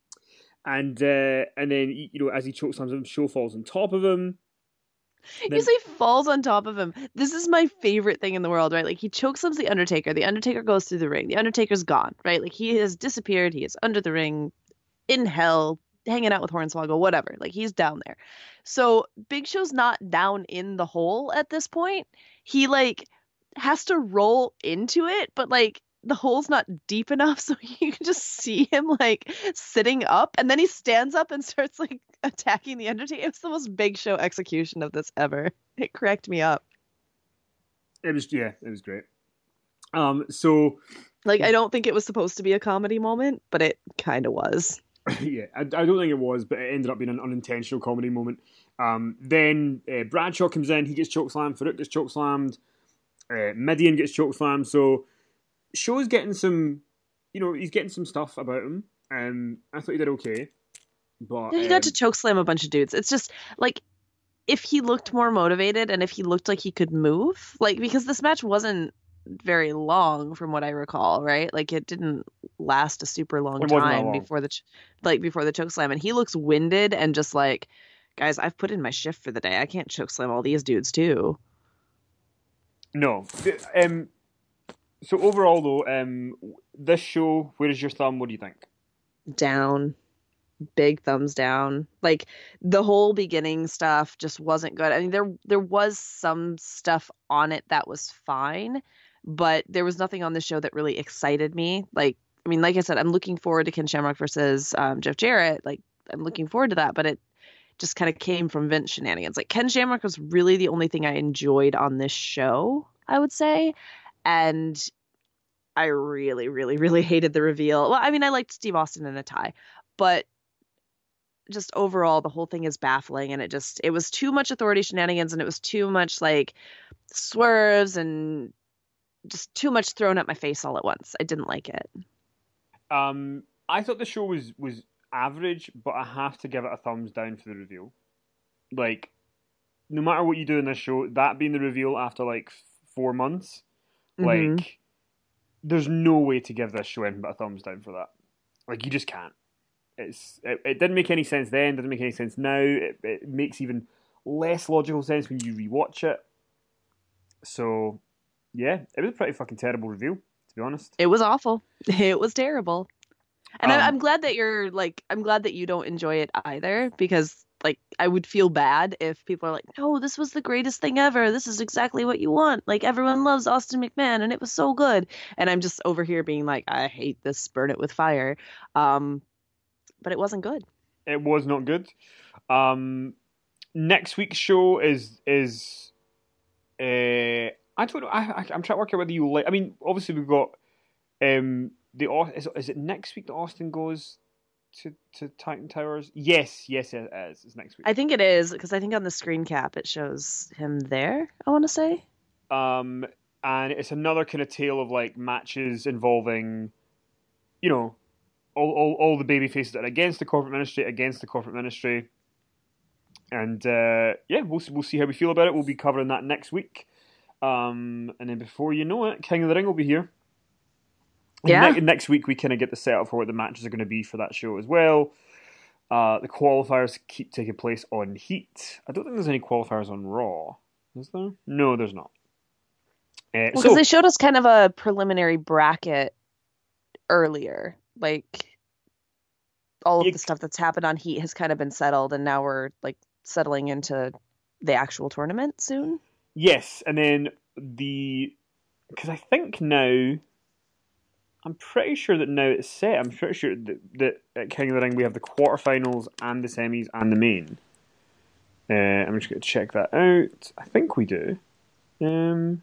and uh, and then, you know, as he chokeslams him, Show falls on top of him. Then, You say falls on top of him. This is my favorite thing in the world, right? Like he chokeslams the Undertaker. The Undertaker goes through the ring. The Undertaker's gone, right? Like he has disappeared. He is under the ring, in hell, hanging out with Hornswoggle, whatever. Like he's down there. So Big Show's not down in the hole at this point. He like has to roll into it, but like the hole's not deep enough, so you can just see him like sitting up, and then he stands up and starts like attacking the Undertaker. It's the most Big Show execution of this ever. It cracked me up. it was, yeah, it was great. Um, so, Like I don't think it was supposed to be a comedy moment, but it kind of was. yeah, I, I don't think it was, but it ended up being an unintentional comedy moment. Um, then uh, Bradshaw comes in, he gets chokeslammed, Farouk gets chokeslammed, uh, Midian gets chokeslammed, so Show's getting some, you know, he's getting some stuff about him. Um, I thought he did okay, but Yeah, he um, got to chokeslam a bunch of dudes. It's just like if he looked more motivated and if he looked like he could move, like because this match wasn't very long from what I recall, right? Like it didn't last a super long It wasn't that time long. before the ch- like before the chokeslam, and he looks winded and just like, guys, I've put in my shift for the day. I can't chokeslam all these dudes too. no. Um, so overall, though, um, this show, where is your thumb? What do you think? Down. Big thumbs down. Like the whole beginning stuff just wasn't good. I mean, there there was some stuff on it that was fine, but there was nothing on the show that really excited me. Like, I mean, like I said, I'm looking forward to Ken Shamrock versus um, Jeff Jarrett. Like, I'm looking forward to that, but it just kind of came from Vince shenanigans. Like Ken Shamrock was really the only thing I enjoyed on this show, I would say. And I really, really, really hated the reveal. Well, I mean, I liked Steve Austin in a tie, but just overall, the whole thing is baffling. And it just, it was too much authority shenanigans, and it was too much like swerves and just too much thrown at my face all at once. I didn't like it. Um, I thought the show was, was average, but I have to give it a thumbs down for the reveal. Like, no matter what you do in this show, that being the reveal after like four months, Mm-hmm. like, there's no way to give this show anything but a thumbs down for that. Like, you just can't. It's it, it didn't make any sense then. Doesn't make any sense now. It, it makes even less logical sense when you rewatch it. So, yeah, it was a pretty fucking terrible reveal, to be honest. It was awful. It was terrible. And I, Um, I'm glad that you're like, I'm glad that you don't enjoy it either, because like I would feel bad if people are like, no, this was the greatest thing ever. This is exactly what you want. Like everyone loves Austin McMahon and it was so good. And I'm just over here being like, I hate this, burn it with fire. Um, but it wasn't good. it was not good. Um, next week's show is is uh, I don't know. I, I I'm trying to work out whether you like. I mean, obviously we've got um the Au- is, is it next week that Austin goes to to Titan Towers? Yes, yes, it is. It's next week. I think it is, because I think on the screen cap it shows him there, I want to say. Um, and it's another kind of tale of like matches involving, you know, all all, all the baby faces that are against the corporate ministry, against the corporate ministry. And uh, yeah, we'll we'll see how we feel about it. We'll be covering that next week. Um, and then before you know it, King of the Ring will be here. And Yeah. ne- next week we kind of get the setup for what the matches are going to be for that show as well. Uh, the qualifiers keep taking place on Heat. I don't think there's any qualifiers on Raw. Is there? No, there's not. Uh, Well, because so they showed us kind of a preliminary bracket earlier. Like all of you, the stuff that's happened on Heat has kind of been settled, and now we're like settling into the actual tournament soon. yes, and then the because I think now I'm pretty sure that now it's set. I'm pretty sure that, that at King of the Ring we have the quarterfinals and the semis and the main. Uh, I'm just going to check that out. I think we do. Um,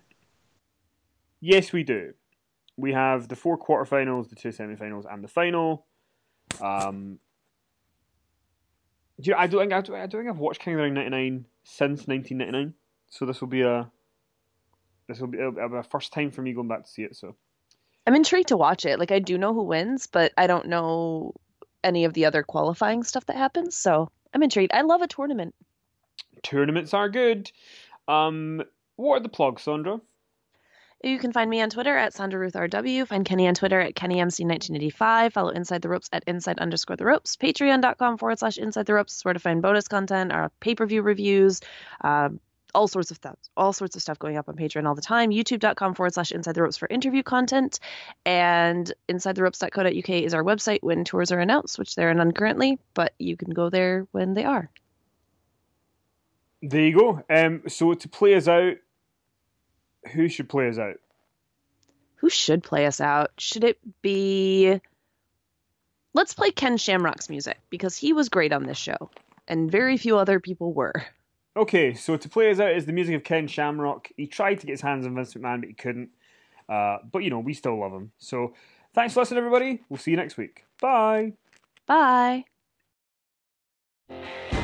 yes, we do. We have the four quarterfinals, the two semifinals, and the final. Um, do you know, I don't think I don't, I don't think I've watched King of the Ring ninety-nine since nineteen ninety-nine. So this will be a this will be a, a first time for me going back to see it. So I'm intrigued to watch it. Like I do know who wins, but I don't know any of the other qualifying stuff that happens. So I'm intrigued. I love a tournament. tournaments are good. Um, what are the plugs, Sandra? You can find me on Twitter at Sandra Ruth R W. Find Kenny on Twitter at Kenny M C nineteen eighty-five. Follow Inside the Ropes at Inside underscore the Ropes. Patreon.com forward slash Inside the Ropes is where to find bonus content, our pay-per-view reviews, um, all sorts of stuff, all sorts of stuff going up on Patreon all the time. YouTube.com forward slash Inside the Ropes for interview content. And inside the ropes dot co dot U K is our website when tours are announced, which there are none currently, but you can go there when they are. There you go. Um, so to play us out, who should play us out? Who should play us out? Should it be... Let's play Ken Shamrock's music, because he was great on this show, and very few other people were. Okay, so to play us out is the music of Ken Shamrock. He tried to get his hands on Vince McMahon, but he couldn't. Uh, but, you know, we still love him. So thanks for listening, everybody. We'll see you next week. Bye. Bye.